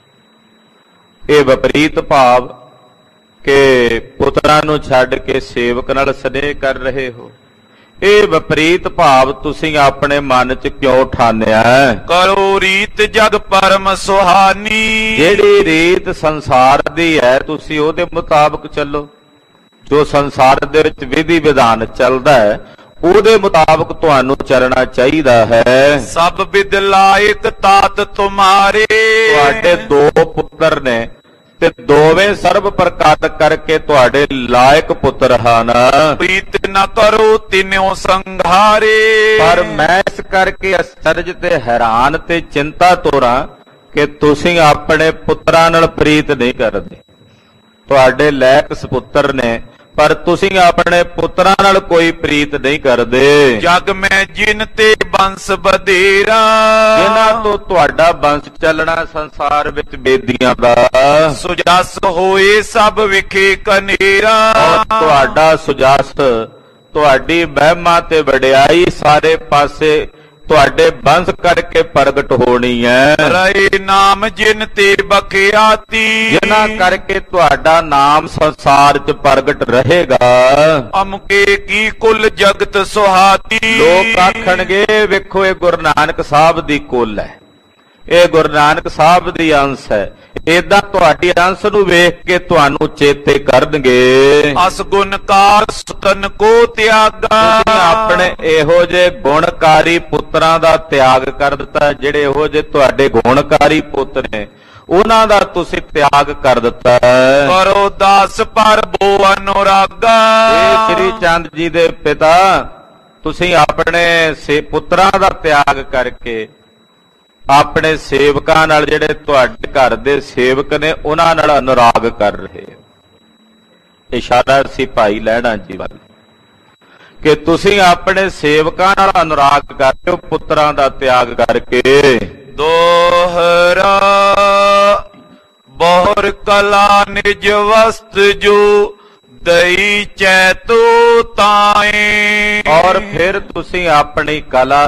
ਇਹ ਵਿਪਰੀਤ ਭਾਵ ਕਿ ਪੁੱਤਰਾਂ ਨੂੰ ਛੱਡ ਕੇ ਸੇਵਕ ਨਾਲ ਸਨੇਹ ਕਰ ਰਹੇ ਹੋ, ਇਹ ਵਿਪਰੀਤ ਭਾਵ ਤੁਸੀਂ ਆਪਣੇ ਮਨ ਚ ਕਿਉਂ ਠਾਨਿਆ? ਕਰੋ ਰੀਤ ਜਗ ਪਰਮ ਸੁਹਾਨੀ। ਜਿਹੜੀ ਰੀਤ ਸੰਸਾਰ ਦੀ ਹੈ ਤੁਸੀਂ ਉਹਦੇ ਮੁਤਾਬਕ ਚੱਲੋ। ਜੋ ਸੰਸਾਰ ਦੇ ਵਿੱਚ ਵਿਧੀ ਵਿਧਾਨ ਚੱਲਦਾ ਹੈ ਉਹਦੇ ਮੁਤਾਬਕ ਤੁਹਾਨੂੰ ਚੱਲਣਾ ਚਾਹੀਦਾ ਹੈ। ਸਭ ਵਿਦ ਲਾਇਕ ਤਾਤ ਤੁਮਾਰੇ। ਤੁਹਾਡੇ ਦੋ ਪੁੱਤਰ ਨੇ ਤੇ ਦੋਵੇਂ ਸਰਬ ਪ੍ਰਕਾਰ ਕਰਕੇ ਤੁਹਾਡੇ ਲਾਇਕ ਪੁੱਤਰ ਹਨ। ਪ੍ਰੀਤ ਨਾ ਕਰੋ ਤਿਨਿਓ ਸੰਘਾਰੇ। ਪਰ ਮੈਂ ਇਸ ਕਰਕੇ ਅਚਰਜ ਤੇ ਹੈਰਾਨ ਤੇ ਚਿੰਤਾ ਤੋਰਾਂ ਕਿ ਤੁਸੀਂ ਆਪਣੇ ਪੁੱਤਰਾਂ ਨਾਲ ਪ੍ਰੀਤ ਨਹੀਂ ਕਰਦੇ। ਤੁਹਾਡੇ ਲਾਇਕ ਸੁਪੁੱਤਰ ਨੇ ਪਰ ਤੁਸੀਂ ਆਪਣੇ ਪੁੱਤਰਾਂ ਨਾਲ ਕੋਈ ਪ੍ਰੀਤ ਨਹੀਂ ਕਰਦੇ। ਜਗ ਮੈਂ ਜਿਨ ਤੇ ਬੰਸ ਬਧੇਰਾ। ਜਿਨ੍ਹਾਂ ਤੋਂ ਤੁਹਾਡਾ ਬੰਸ ਚੱਲਣਾ ਸੰਸਾਰ ਵਿੱਚ ਬੇਦੀਆਂ ਦਾ। ਸੁਜਸ ਹੋਏ ਸਭ ਵਿਖੇ ਕਨੇਰਾ। ਤੁਹਾਡਾ ਸੁਜਸ, ਤੁਹਾਡੀ ਮਹਿਮਾ ਤੇ ਵਡਿਆਈ ਸਾਰੇ ਪਾਸੇ ਤੁਹਾਡੇ ਬੰਸ ਕਰਕੇ ਪ੍ਰਗਟ ਹੋਣੀ ਹੈ। ਰਹੇ ਨਾਮ ਜਿਨ ਤੇ ਬਖਿਆਤੀ। ਜਿਨ੍ਹਾਂ ਕਰਕੇ ਤੁਹਾਡਾ ਨਾਮ ਸੰਸਾਰ 'ਚ ਪ੍ਰਗਟ ਰਹੇਗਾ। ਅਮਕੇ ਕੀ ਕੁਲ ਜਗਤ ਸੁਹਾਤੀ। ਲੋਕ ਆਖਣਗੇ ਵੇਖੋ ਇਹ ਗੁਰੂ ਨਾਨਕ ਸਾਹਿਬ ਦੀ ਕੁਲ ਹੈ, ਇਹ ਗੁਰੂ ਨਾਨਕ ਸਾਹਿਬ ਦੀ ਅੰਸ਼ ਹੈ। ਏਦਾਂ ਤੁਹਾਡੀ ਅੰਸ਼ ਨੂੰ ਵੇਖ ਕੇ ਤੁਹਾਨੂੰ ਚੇਤੇ ਕਰਨਗੇ। ਅਸ ਗੁਣਕਾਰ ਸੁਤਨ ਕੋ ਤਿਆਗਾ। ਤੁਸੀਂ ਆਪਣੇ ਇਹੋ ਜਿਹੇ ਗੁਣਕਾਰੀ ਪੁੱਤਰਾਂ ਦਾ ਤਿਆਗ ਕਰ ਦਿੱਤਾ। ਜਿਹੜੇ ਇਹੋ ਜਿਹੇ ਤੁਹਾਡੇ ਗੁਣਕਾਰੀ ਪੁੱਤਰ ਨੇ ਉਹਨਾਂ ਦਾ ਤੁਸੀਂ ਤਿਆਗ ਕਰ ਦਿੱਤਾ। ਕਰੋ ਦਾਸ ਪਰ ਬੋ ਅਨੁਰਾਗਾ। ਇਹ ਸ੍ਰੀ ਚੰਦ ਜੀ ਦੇ ਪਿਤਾ, ਤੁਸੀਂ ਆਪਣੇ ਪੁੱਤਰਾਂ ਦਾ ਤਿਆਗ ਕਰਕੇ ਆਪਣੇ ਸੇਵਕਾਂ ਨਾਲ, ਜਿਹੜੇ ਤੁਹਾਡੇ ਘਰ ਦੇ ਸੇਵਕ ਨੇ, ਉਹਨਾਂ ਨਾਲ ਅਨੁਰਾਗ ਕਰ ਰਹੇ ਹੋ। ਇਸ਼ਾਰਾ ਸੀ ਭਾਈ ਲਹਿਣਾ ਜੀ ਵੱਲ ਕਿ ਤੁਸੀਂ ਆਪਣੇ ਸੇਵਕਾਂ ਨਾਲ ਅਨੁਰਾਗ ਕਰਦੇ ਹੋ, ਪੁੱਤਰਾਂ ਦਾ ਤਿਆਗ ਕਰਕੇ। ਦੋਹਰਾ ਬਹੁਰ ਕਲਾ ਨਿਜ ਵਸਤ ਜੋ ਦਈ ਚੈਤੋ ਤਾਏ। ਔਰ ਫਿਰ ਤੁਸੀਂ ਆਪਣੀ ਕਲਾ,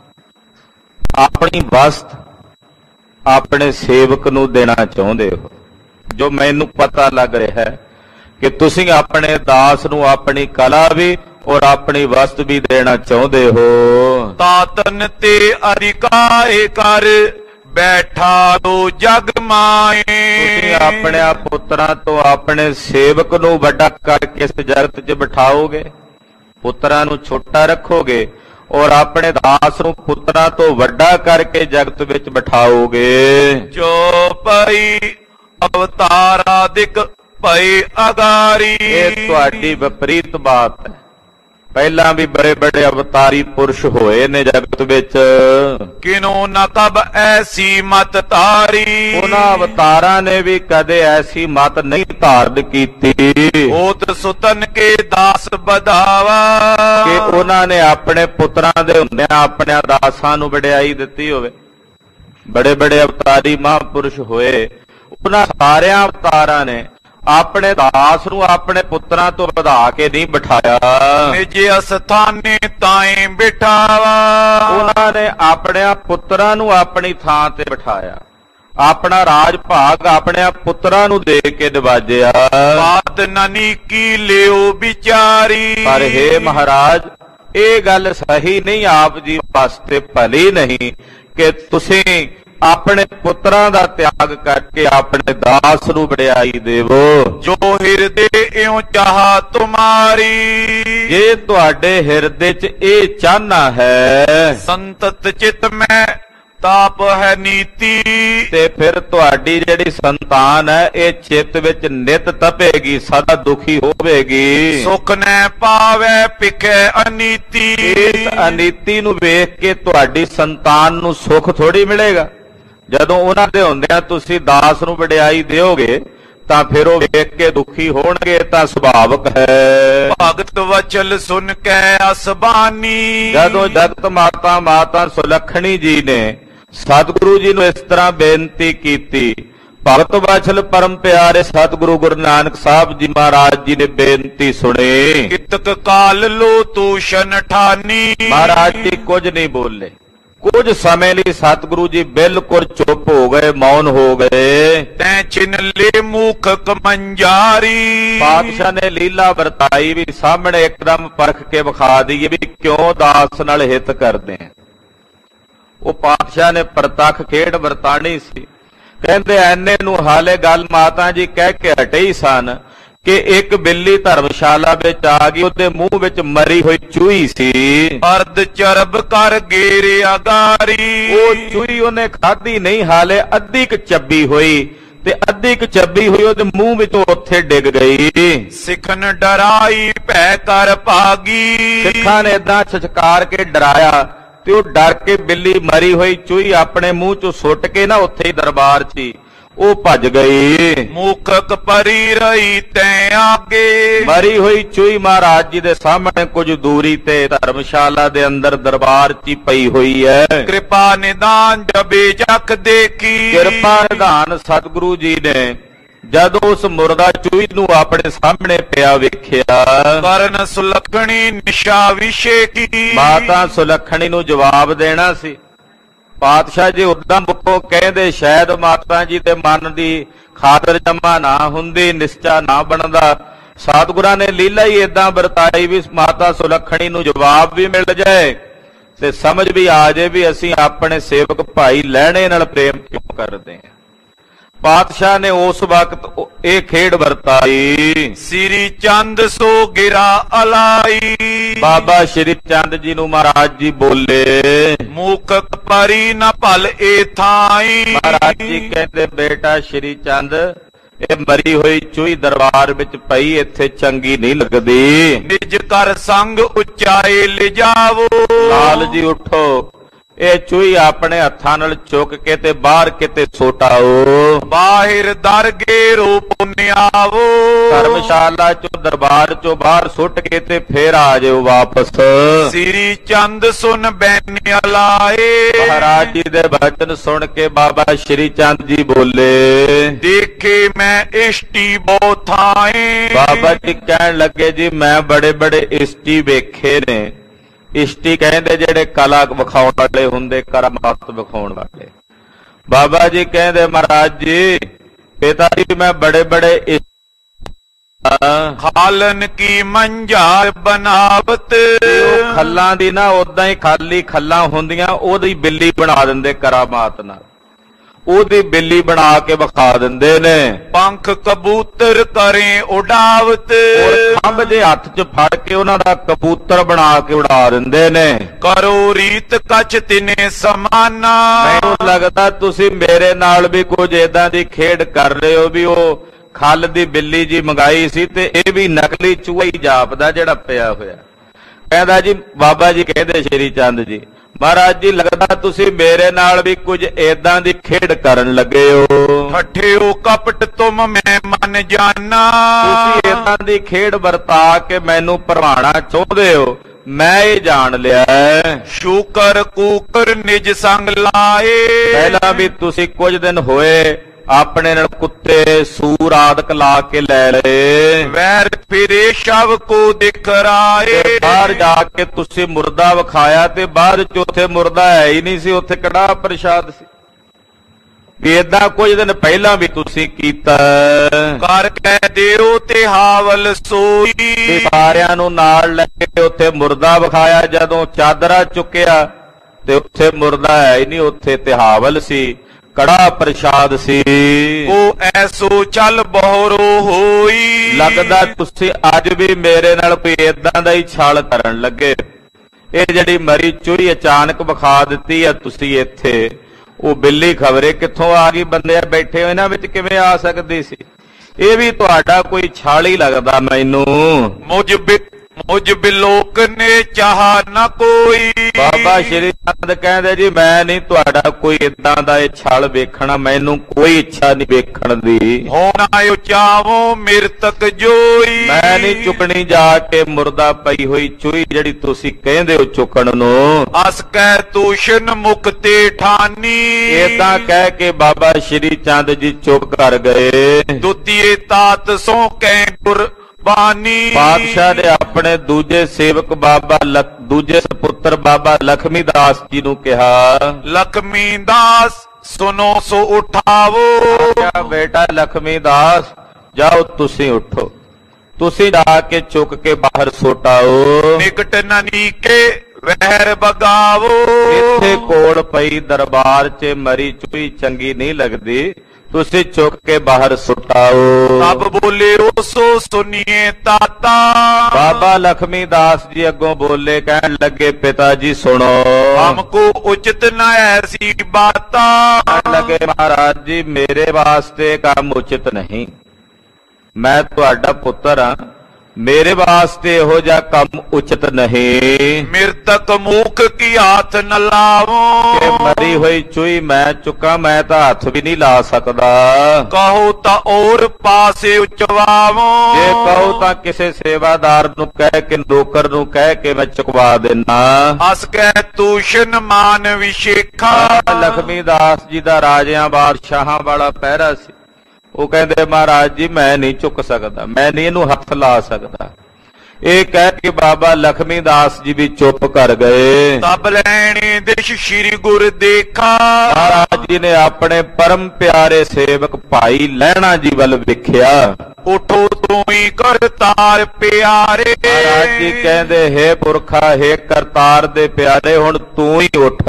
ਆਪਣੀ ਵਸਤ ਆਪਣੇ ਸੇਵਕ ਨੂੰ ਦੇਣਾ ਚਾਹੁੰਦੇ ਹੋ। ਜੋ ਮੈਨੂੰ ਪਤਾ ਲੱਗ ਰਿਹਾ ਹੈ ਕਿ ਤੁਸੀਂ ਆਪਣੇ ਦਾਸ ਨੂੰ ਆਪਣੀ ਕਲਾ ਵੀ ਔਰ ਆਪਣੀ ਵਸਤ ਵੀ ਦੇਣਾ ਚਾਹੁੰਦੇ ਹੋ। ਤਾਤਨ ਤੇ ਅਰਿਕਾਏ ਕਰ ਬੈਠਾ ਲੋ ਜਗ ਮਾਏ। ਤੁਸੀਂ ਆਪਣੇ ਪੁੱਤਰਾਂ ਤੋਂ ਆਪਣੇ ਸੇਵਕ ਨੂੰ ਵੱਡਾ ਕਰਕੇ ਇਸ ਜਗਤ 'ਚ ਬਿਠਾਓਗੇ, ਪੁੱਤਰਾਂ ਨੂੰ ਛੋਟਾ ਰੱਖੋਗੇ ਔਰ ਆਪਣੇ ਦਾਸ ਨੂੰ ਪੁੱਤਰਾਂ ਤੋਂ ਵੱਡਾ ਕਰਕੇ ਜਗਤ ਵਿੱਚ ਬਿਠਾਓਗੇ। ਜੋ ਪਈ ਅਵਤਾਰਾਦਿਕ ਭਈ ਅਗਾਰੀ। ਇਹ ਤੁਹਾਡੀ ਵਿਪਰੀਤ ਬਾਤ ਹੈ। ਪਹਿਲਾਂ ਵੀ ਬੜੇ ਬੜੇ ਅਵਤਾਰੀ ਪੁਰਸ਼ ਹੋਏ ਨੇ ਜਗਤ ਵਿੱਚ, ਕਿਨੋ ਨ ਕਬ ਐਸੀ ਮਤ ਧਾਰੀ। ਉਹਨਾਂ ਅਵਤਾਰਾਂ ਨੇ ਵੀ ਕਦੇ ਐਸੀ ਮਤ ਨਹੀਂ ਧਾਰਨ ਕੀਤੀ। ਹੋਤ ਸੁਤਨ ਕੇ ਦਾਸ ਬਧਾਵਾ। ਕਿ ਉਹਨਾਂ ਨੇ ਆਪਣੇ ਪੁੱਤਰਾਂ ਦੇ ਹੁੰਦਿਆਂ ਆਪਣੇ ਦਾਸਾਂ ਨੂੰ ਵਡਿਆਈ ਦਿੱਤੀ ਹੋਵੇ। ਬੜੇ ਬੜੇ ਅਵਤਾਰੀ ਮਹਾਂਪੁਰਸ਼ ਹੋਏ, ਉਹਨਾਂ ਸਾਰਿਆਂ ਅਵਤਾਰਾਂ ਨੇ ਆਪਣੇ ਦਾਸ ਨੂੰ ਆਪਣੇ ਪੁੱਤਰਾਂ ਤੋਂ ਵਧਾ ਕੇ ਨਹੀਂ ਬਿਠਾਇਆ। ਨਿਜ ਅਸਥਾਨੇ ਤਾਏ ਬਿਠਾਵਾ। ਉਹਨਾਂ ਨੇ ਆਪਣੇ ਪੁੱਤਰਾਂ ਨੂੰ ਆਪਣੀ ਥਾਂ ਤੇ ਬਿਠਾਇਆ, ਆਪਣਾ ਰਾਜ ਭਾਗ ਆਪਣੇ ਪੁੱਤਰਾਂ ਨੂੰ ਦੇ ਕੇ ਨਿਵਾਜਿਆ। ਬਾਤ ਨਨੀ ਕੀ ਲਿਓ ਵਿਚਾਰੀ। ਪਰ ਹੇ ਮਹਾਰਾਜ, ਇਹ ਗੱਲ ਸਹੀ ਨਹੀਂ, ਆਪ ਜੀ ਵਾਸਤੇ ਭਲੀ ਨਹੀਂ ਕਿ ਤੁਸੀਂ ਆਪਣੇ ਪੁੱਤਰਾਂ ਦਾ ਤਿਆਗ ਕਰਕੇ ਆਪਣੇ ਦਾਸ ਨੂੰ ਵਡਿਆਈ ਦੇਵੋ। ਜੋ ਹਿਰਦੇ ਇਉ ਚਾਹ ਤੁਮਾਰੀ। ਜੇ ਤੁਹਾਡੇ ਹਿਰਦੇ 'ਚ ਇਹ ਚਾਹਨਾ ਹੈ, ਸੰਤਤ ਚਿਤ ਮੈਂ ਤਾਪ ਹੈ ਨੀਤੀ। ਤੇ ਫਿਰ ਤੁਹਾਡੀ ਜਿਹੜੀ ਸੰਤਾਨ ਹੈ ਇਹ ਚਿੱਤ ਵਿੱਚ ਨਿਤ ਤਪੇਗੀ, ਸਦਾ ਦੁਖੀ ਹੋਵੇਗੀ। ਸੁਖ ਨੈ ਪਾਵੈ ਪਿਖੈ ਅਨੀਤੀ। ਇਸ ਅਨੀਤੀ ਨੂੰ ਵੇਖ ਕੇ ਤੁਹਾਡੀ ਸੰਤਾਨ ਨੂੰ ਸੁਖ ਥੋੜੀ ਮਿਲੇਗਾ। ਜਦੋਂ ਉਹਨਾਂ ਦੇ ਹੁੰਦਿਆਂ ਤੁਸੀਂ ਦਾਸ ਨੂੰ ਵਡਿਆਈ ਦਿਓਗੇ ਤਾਂ ਫਿਰ ਉਹ ਵੇਖ ਕੇ ਦੁਖੀ ਹੋਣਗੇ, ਤਾਂ ਸੁਭਾਵਕ ਹੈ। ਭਗਤ ਵਚਲ ਸੁਨ ਕੇ ਅਸਬਾਨੀ। ਜਦੋਂ ਜਗਤ ਮਾਤਾ ਮਾਤਾ ਸੁਲੱਖਣੀ ਜੀ ਨੇ ਸਤਿਗੁਰੂ ਜੀ ਨੂੰ ਇਸ ਤਰ੍ਹਾਂ ਬੇਨਤੀ ਕੀਤੀ, ਭਗਤ ਵਚਲ ਪਰਮ ਪਿਆਰੇ ਸਤਿਗੁਰੂ ਗੁਰੂ ਨਾਨਕ ਸਾਹਿਬ ਜੀ ਮਹਾਰਾਜ ਜੀ ਨੇ ਬੇਨਤੀ ਸੁਣੀ। ਕਿਤਕ ਕਾਲ ਲੋ ਤੂਸ਼ਨ ਠਾਨੀ। ਮਹਾਰਾਜ ਜੀ ਕੁਝ ਨਹੀਂ ਬੋਲੇ। ਕੁਝ ਸਮੇਂ ਲਈ ਸਤਿਗੁਰੂ ਜੀ ਬਿਲਕੁਲ ਚੁੱਪ ਹੋ ਗਏ, ਮੌਨ ਹੋ ਗਏ। ਤੈ ਚਿਨ ਲੈ ਮੂਖ ਕਮੰਜਾਰੀ। ਪਾਤਸ਼ਾਹ ਨੇ ਲੀਲਾ ਵਰਤਾਈ ਵੀ ਸਾਹਮਣੇ ਇੱਕਦਮ ਪਰਖ ਕੇ ਵਿਖਾ ਦਈਏ ਵੀ ਕਿਉਂ ਦਾਸ ਨਾਲ ਹਿੱਤ ਕਰਦੇ ਆ। ਉਹ ਪਾਤਸ਼ਾਹ ਨੇ ਪ੍ਰਤੱਖ ਖੇਡ ਵਰਤਾਣੀ ਸੀ। ਕਹਿੰਦੇ ਐਨੇ ਨੂੰ ਹਾਲੇ ਗੱਲ ਮਾਤਾ ਜੀ ਕਹਿ ਕੇ ਹਟੇ ਹੀ ਸਨ ਕਿ ਇੱਕ ਬਿੱਲੀ ਧਰਮਸ਼ਾਲਾ ਵਿੱਚ ਆ ਗਈ। ਉਹਦੇ ਮੂੰਹ ਵਿੱਚ ਮਰੀ ਹੋਈ ਚੂਹੀ ਸੀ। ਅਰਧ ਚਰਬ ਕਰ ਗੇਰੇ ਅਗਾਰੀ। ਉਹ ਚੂਹੀ ਉਹਨੇ ਖਾਧੀ ਨਹੀਂ, ਹਾਲੇ ਅੱਧੀ ਕ ਚੱਬੀ ਹੋਈ ਤੇ ਅੱਧੀ ਕ ਚੱਬੀ ਹੋਈ ਉਹਦੇ ਮੂੰਹ ਵਿੱਚੋਂ ਉੱਥੇ ਡਿੱਗ ਗਈ। ਸਿੱਖਨ ਡਰਾਈ ਭੈ ਕਰ ਭਾਗੀ। ਸਿੱਖਾਂ ਨੇ ਏਦਾਂ ਛਚਕਾਰ ਕੇ ਡਰਾਇਆ ਤੇ ਉਹ ਡਰ ਕੇ ਬਿੱਲੀ ਮਰੀ ਹੋਈ ਚੂਹੀ ਆਪਣੇ ਮੂੰਹ ਚੋਂ ਸੁੱਟ ਕੇ ਨਾ ਉੱਥੇ ਹੀ ਦਰਬਾਰ 'ਚ ਉਹ ਭੱਜ ਗਈ। ਮੂਖਕ ਪਰੀ ਰਹੀ ਤੈ ਆਗੇ। ਮਰੀ ਹੋਈ ਚੂਹੀ ਮਹਾਰਾਜ ਜੀ ਦੇ ਸਾਹਮਣੇ ਕੁਝ ਦੂਰੀ ਤੇ ਧਰਮਸ਼ਾਲਾ ਦੇ ਅੰਦਰ ਦਰਬਾਰ 'ਚ ਪਈ ਹੋਈ ਹੈ। ਕਿਰਪਾ ਨਿਦਾਨ ਜਬੇ ਜਖ ਦੇਖੀ। ਕਿਰਪਾ ਨਿਦਾਨ ਸਤਿਗੁਰੂ ਜੀ ਨੇ ਜਦੋਂ ਉਸ ਮੁਰਦਾ ਚੂਹੀ ਨੂੰ ਆਪਣੇ ਸਾਹਮਣੇ ਪਿਆ ਵੇਖਿਆ। ਕਰਨ ਸੁਲੱਖਣੀ ਨਿਸ਼ਾ ਵਿਸ਼ੇ ਕੀ। ਮਾਤਾ ਸੁਲੱਖਣੀ ਨੂੰ ਜਵਾਬ ਦੇਣਾ ਸੀ। ਪਾਤਸ਼ਾਹ ਜੀ ਉਦਾਂ ਮੁੱਖੋਂ ਕਹਿੰਦੇ ਸ਼ਾਇਦ ਮਾਤਾ ਜੀ ਦੇ ਮਨ ਦੀ ਖਾਤਰ ਜਮਾ ਨਾ ਹੁੰਦੀ, ਨਿਸ਼ਚਾ ਨਾ ਬਣਦਾ। ਸਤਿਗੁਰਾਂ ਨੇ ਲੀਲਾ ਹੀ ਏਦਾਂ ਵਰਤਾਈ ਵੀ ਮਾਤਾ ਸੁਲੱਖਣੀ ਨੂੰ ਜਵਾਬ ਵੀ ਮਿਲ ਜਾਏ ਤੇ ਸਮਝ ਵੀ ਆ ਜਾਏ ਵੀ ਅਸੀਂ ਆਪਣੇ ਸੇਵਕ ਭਾਈ ਲਹਿਣੇ ਨਾਲ ਪ੍ਰੇਮ ਕਿਉਂ ਕਰਦੇ ਹਾਂ। ਪਾਤਸ਼ਾਹ ਨੇ ਉਸ ਵਕਤ ਇਹ ਖੇਡ ਵਰਤਾਈ। ਸ੍ਰੀ ਚੰਦ ਸੋ ਗਿਰਾ ਅਲਾਈ। ਬਾਬਾ ਸ਼੍ਰੀ ਚੰਦ ਜੀ ਨੂੰ ਮਹਾਰਾਜ ਜੀ ਬੋਲੇ, ਮੂਖਕ ਪਰੀ ਨ ਭਲ ਏ ਥਾਈ। ਮਹਾਰਾਜ ਜੀ ਕਹਿੰਦੇ ਬੇਟਾ ਸ਼੍ਰੀ ਚੰਦ, ਇਹ ਮਰੀ ਹੋਈ ਚੂਹੀ ਦਰਬਾਰ ਵਿੱਚ ਪਈ ਇੱਥੇ ਚੰਗੀ ਨਹੀਂ ਲੱਗਦੀ। ਨਿਜ ਕਰ ਸੰਗ ਉਚਾਏ ਲਿਜਾਵੋ। ਲਾਲ ਜੀ ਉਠੋ, ਇਹ ਚੂਹੀ ਆਪਣੇ ਹੱਥਾਂ ਨਾਲ ਚੁੱਕ ਕੇ ਤੇ ਬਾਹਰ ਕਿਤੇ ਸੁੱਟਾਓ। ਬਾਹਿਰ ਦਰਗੇ ਰੂਪ ਨਿਆਵੋ। ਧਰਮਸ਼ਾਲਾ ਚੋਂ ਦਰਬਾਰ ਚੋਂ ਬਾਹਰ ਸੁੱਟ ਕੇ ਤੇ ਫੇਰ ਆ ਜਾਓ ਵਾਪਸ। ਸ੍ਰੀ ਚੰਦ ਸੁਨ ਬੈਨ ਅਲਾਏ। ਮਹਾਰਾਜ ਜੀ ਦੇ ਬਚਨ ਸੁਣ ਕੇ ਬਾਬਾ ਸ਼੍ਰੀ ਚੰਦ ਜੀ ਬੋਲੇ, ਦੇਖੇ ਮੈਂ ਇਸ਼ਟੀ ਬਹੁ ਥਾਏ। ਬਾਬਾ ਜੀ ਕਹਿਣ ਲੱਗੇ ਜੀ ਮੈਂ ਬੜੇ ਬੜੇ ਇਸ਼ਟੀ ਵੇਖੇ ਨੇ। ਇਸ਼ਟੀ ਕਹਿੰਦੇ ਜਿਹੜੇ ਕਲਾ ਵਿਖਾਉਣ ਵਾਲੇ ਹੁੰਦੇ, ਕਰਾਮਾਤ ਵਿਖਾਉਣ ਵਾਲੇ। ਬਾਬਾ ਜੀ ਕਹਿੰਦੇ ਮਹਾਰਾਜ ਜੀ ਪਿਤਾ ਜੀ ਮੈਂ ਬੜੇ ਬੜੇ ਖਾਲਨ ਕੀ ਮੰਝਾਰ ਬਨਾਵਤ। ਉਹ ਖੱਲਾਂ ਦੀ ਨਾ ਉਦਾਂ ਹੀ ਖਾਲੀ ਖੱਲਾਂ ਹੁੰਦੀਆਂ, ਉਹਦੀ ਬਿੱਲੀ ਬਣਾ ਦਿੰਦੇ ਕਰਾਮਾਤ ਨਾਲ। ਉਹਦੀ ਬਿੱਲੀ ਬਣਾ ਕੇ ਵਿਖਾ ਦਿੰਦੇ ਨੇ। ਪੰਖ ਕਬੂਤਰ ਕਰੇ ਉਡਾਵਤ। ਖੰਭ ਦੇ ਹੱਥ 'ਚ ਫੜ ਕੇ ਉਹਨਾਂ ਦਾ ਕਬੂਤਰ ਬਣਾ ਕੇ ਉਡਾ ਦਿੰਦੇ ਨੇ। ਕਰੋ ਰੀਤ ਕਛ ਤਿਨੇ ਸਮਾਨਾ। ਮੈਨੂੰ ਲੱਗਦਾ ਤੁਸੀਂ ਮੇਰੇ ਨਾਲ ਵੀ ਕੁਝ ਏਦਾਂ ਦੀ ਖੇਡ ਕਰ ਰਹੇ ਹੋ ਵੀ ਉਹ ਖੱਲ ਦੀ ਬਿੱਲੀ ਜੀ ਮੰਗਾਈ ਸੀ ਤੇ ਇਹ ਵੀ ਨਕਲੀ ਚੂਹਾ ਹੀ ਜਾਪਦਾ ਜਿਹੜਾ ਪਿਆ ਹੋਇਆ। ਕਹਿੰਦਾ ਜੀ ਬਾਬਾ ਜੀ ਕਹਿੰਦੇ ਸ਼੍ਰੀ ਚੰਦ ਜੀ ਮਹਾਰਾਜ ਜੀ ਲੱਗਦਾ ਤੁਸੀਂ ਮੇਰੇ ਨਾਲ ਵੀ ਕੁਝ ਏਦਾਂ ਦੀ ਖੇਡ ਕਰਨ ਲੱਗੇ ਹੋ। ਠੱਠਿਓ ਕਪਟ ਤੁਮ ਮੈਂ ਮਨ ਜਾਨਾ। ਤੁਸੀਂ ਏਦਾਂ ਦੀ ਖੇਡ ਵਰਤਾ ਕੇ ਮੈਨੂੰ ਭਰਵਾਉਣਾ ਚਾਹੁੰਦੇ ਹੋ, ਮੈਂ ਇਹ ਜਾਣ ਲਿਆ। ਸ਼ੂਕਰ ਕੂਕਰ ਨਿਜ ਸੰਗ ਲਾਏ। ਪਹਿਲਾਂ ਵੀ ਤੁਸੀਂ ਕੁਝ ਦਿਨ ਹੋਏ ਆਪਣੇ ਨਾਲ ਕੁੱਤੇ ਸੂਰ ਆਦਿਕ ਲਾ ਕੇ ਲੈ ਲਏ। ਵੈਰ ਫਿਰੇ ਸ਼ਵ ਕੋ ਦਿਖਰਾਏ। ਬਾਹਰ ਜਾ ਕੇ ਤੁਸੀਂ ਮੁਰਦਾ ਵਿਖਾਇਆ ਤੇ ਬਾਅਦ ਚ ਉੱਥੇ ਮੁਰਦਾ ਹੈ ਹੀ ਨਹੀਂ ਸੀ, ਉੱਥੇ ਕੜਾਹ ਪ੍ਰਸ਼ਾਦ ਸੀ। ਵੀ ਏਦਾਂ ਕੁਝ ਦਿਨ ਪਹਿਲਾਂ ਵੀ ਤੁਸੀਂ ਕੀਤਾ। ਕਰ ਕਹਿ ਦਿਓ ਤੇ ਹਾਵਲ ਸੋਈ। ਸਾਰਿਆਂ ਨੂੰ ਨਾਲ ਲੈ ਕੇ ਉੱਥੇ ਮੁਰਦਾ ਵਿਖਾਇਆ। ਜਦੋਂ ਚਾਦਰਾ ਚੁੱਕਿਆ ਤੇ ਉੱਥੇ ਮੁਰਦਾ ਹੈ ਹੀ ਨਹੀਂ, ਉੱਥੇ ਤੇ ਹਾਵਲ ਸੀ, ਕੜਾ ਪ੍ਰਸ਼ਾਦ ਸੀ। ਉਹ ਐਸੋ ਚੱਲ ਬਹੁਰੋ ਹੋਈ। ਲੱਗਦਾ ਤੁਸੀਂ ਅੱਜ ਵੀ ਮੇਰੇ ਨਾਲ ਕੋਈ ਏਦਾਂ ਦਾ ਹੀ ਛਲ ਕਰਨ ਲੱਗੇ। ਇਹ ਜਿਹੜੀ ਮਰੀ ਚੂਹੀ ਅਚਾਨਕ ਵਿਖਾ ਦਿੱਤੀ ਆ ਤੁਸੀਂ ਇੱਥੇ, ਉਹ ਬਿੱਲੀ ਖਬਰੇ ਕਿੱਥੋਂ ਆ ਗਈ, ਬੰਦੇ ਬੈਠੇ ਹੋ ਇਹਨਾਂ ਵਿੱਚ ਕਿਵੇਂ ਆ ਸਕਦੀ ਸੀ। ਇਹ ਵੀ ਤੁਹਾਡਾ ਕੋਈ ਛਾਲ ਹੀ ਲੱਗਦਾ ਮੈਨੂੰ। ਮੁਝ ਬਿਲੋਕ ਨੇ ਚਾਹ ਨਾ ਕੋਈ। ਬਾਬਾ ਸ਼੍ਰੀ ਚੰਦ ਕਹਿੰਦੇ ਜੀ ਮੈਂ ਨਹੀਂ ਤੁਹਾਡਾ ਕੋਈ ਇਦਾਂ ਦਾ ਇਹ ਛਲ ਵੇਖਣਾ, ਮੈਨੂੰ ਕੋਈ ਇੱਛਾ ਨਹੀਂ ਵੇਖਣ ਦੀ। ਹੋਣਾ ਚਾਵੋ ਮਿਰਤਕ ਜੋਈ। ਮੈਂ ਨਹੀਂ ਚੁੱਕਣੀ ਜਾ ਕੇ ਮੁਰਦਾ ਪਈ ਹੋਈ ਚੂਹੀ ਜਿਹੜੀ ਤੁਸੀਂ ਕਹਿੰਦੇ ਹੋ ਚੁੱਕਣ ਨੂੰ। ਅਸ ਕਹਿ ਤੂਸ਼ਨ ਮੁਕਤੇ ਠਾਨੀ। ਏਦਾਂ ਕਹਿ ਕੇ ਬਾਬਾ ਸ਼੍ਰੀ ਚੰਦ ਜੀ ਚੁੱਪ ਕਰ ਗਏ। ਦੁਤੀਏ ਤਾਤ ਸੋ ਕਹਿ ਗੁਰ ਬਾਨੀ। ਬਾਦਸ਼ਾਹ ਨੇ ਆਪਣੇ ਦੂਜੇ ਸੇਵਕ ਦੂਜੇ ਸੁਪੁੱਤਰ ਬਾਬਾ ਲਖਮੀ ਦਾਸ ਜੀ ਨੂੰ ਕਿਹਾ, ਲਖਮੀ ਦਾਸ ਸੁਨੋ ਸੋ ਉਠਾਵੋ। ਬੇਟਾ ਲਖਮੀ ਦਾਸ ਜਾਓ ਤੁਸੀਂ ਉੱਠੋ, ਤੁਸੀਂ ਜਾ ਕੇ ਚੁੱਕ ਕੇ ਬਾਹਰ ਸੁੱਟਾਓ। ਨਿਕਟ ਨਨੀਕੇ ਵਹਿਰ ਬਗਾਵੋ। ਇੱਥੇ ਕੋਲ ਪਈ ਦਰਬਾਰ 'ਚ ਮਰੀ ਚੂਹੀ ਚੰਗੀ ਨਹੀਂ ਲੱਗਦੀ, ਤੁਸੀਂ ਚੁੱਕ ਕੇ ਬਾਹਰ ਸੁੱਟਾਓ। ਤਬ ਬੋਲੇ ਸੋ ਸੁਨੀਏ ਤਾਤਾ। ਬਾਬਾ ਲਖਮੀ ਦਾਸ ਜੀ ਅੱਗੋਂ ਬੋਲੇ, ਕਹਿਣ ਲੱਗੇ ਪਿਤਾ ਜੀ ਸੁਣੋ। ਹਮਕੋ ਉਚਿਤ ਨਾ ਐਸੀ ਬਾਤਾਂ। ਲੱਗੇ ਮਹਾਰਾਜ ਜੀ ਮੇਰੇ ਵਾਸਤੇ ਕੰਮ ਉਚਿਤ ਨਹੀਂ, ਮੈਂ ਤੁਹਾਡਾ ਪੁੱਤਰ ਹਾਂ, ਮੇਰੇ ਵਾਸਤੇ ਇਹੋ ਜਿਹਾ ਕੰਮ ਉਚਿਤ ਨਹੀਂ। ਮਿਰਤਕ ਮੂਖ ਕੀ ਹੱਥ ਨ ਲਾਵੋ। ਕਿ ਮਰੀ ਹੋਈ ਚੂਹੀ ਮੈਂ ਚੁੱਕਾ, ਮੈਂ ਤਾਂ ਹੱਥ ਵੀ ਨਹੀਂ ਲਾ ਸਕਦਾ। ਕਹੋ ਤਾਂ ਔਰ ਪਾਸੇ ਉਚਵਾਵੋ। ਜੇ ਕਹੋ ਤਾਂ ਕਿਸੇ ਸੇਵਾਦਾਰ ਨੂੰ ਕਹਿ ਕੇ, ਨੌਕਰ ਨੂੰ ਕਹਿ ਕੇ ਮੈਂ ਚੁਕਵਾ ਦੇਣਾ। ਅਸ ਕਹਿ ਤੂਸ਼ਨ ਮਾਨ ਵਿਸ਼ੇਖਾ। ਲਖਮੀ ਦਾਸ ਜੀ ਦਾ ਰਾਜਿਆਂ ਬਾਦਸ਼ਾਹਾਂ ਵਾਲਾ ਪਹਿਰਾ ਸੀ। ਉਹ ਕਹਿੰਦੇ ਮਹਾਰਾਜ ਜੀ ਮੈਂ ਨਹੀਂ ਚੁੱਕ ਸਕਦਾ, ਮੈਂ ਨਹੀਂ ਇਹਨੂੰ ਹੱਥ ਲਾ ਸਕਦਾ। ਇਹ ਕਹਿ ਕੇ ਬਾਬਾ ਲਖਮੀ ਦਾਸ ਜੀ ਵੀ ਚੁੱਪ ਕਰ ਗਏ। ਤਬ ਲੈਣੇ ਦਿਸ਼ ਸ੍ਰੀ ਗੁਰ ਦੇਖਾ। ਮਹਾਰਾਜ ਜੀ ਨੇ ਆਪਣੇ ਪਰਮ ਪਿਆਰੇ ਸੇਵਕ ਭਾਈ ਲਹਿਣਾ ਜੀ ਵੱਲ ਵੇਖਿਆ। ਉਠੋ ਤੂੰ ਹੀ ਕਰਤਾਰ ਪਿਆਰੇ। ਮਹਾਰਾਜ ਜੀ ਕਹਿੰਦੇ ਹੇ ਪੁਰਖਾ, ਹੇ ਕਰਤਾਰ ਦੇ ਪਿਆਰੇ, ਹੁਣ ਤੂੰ ਹੀ ਉੱਠ।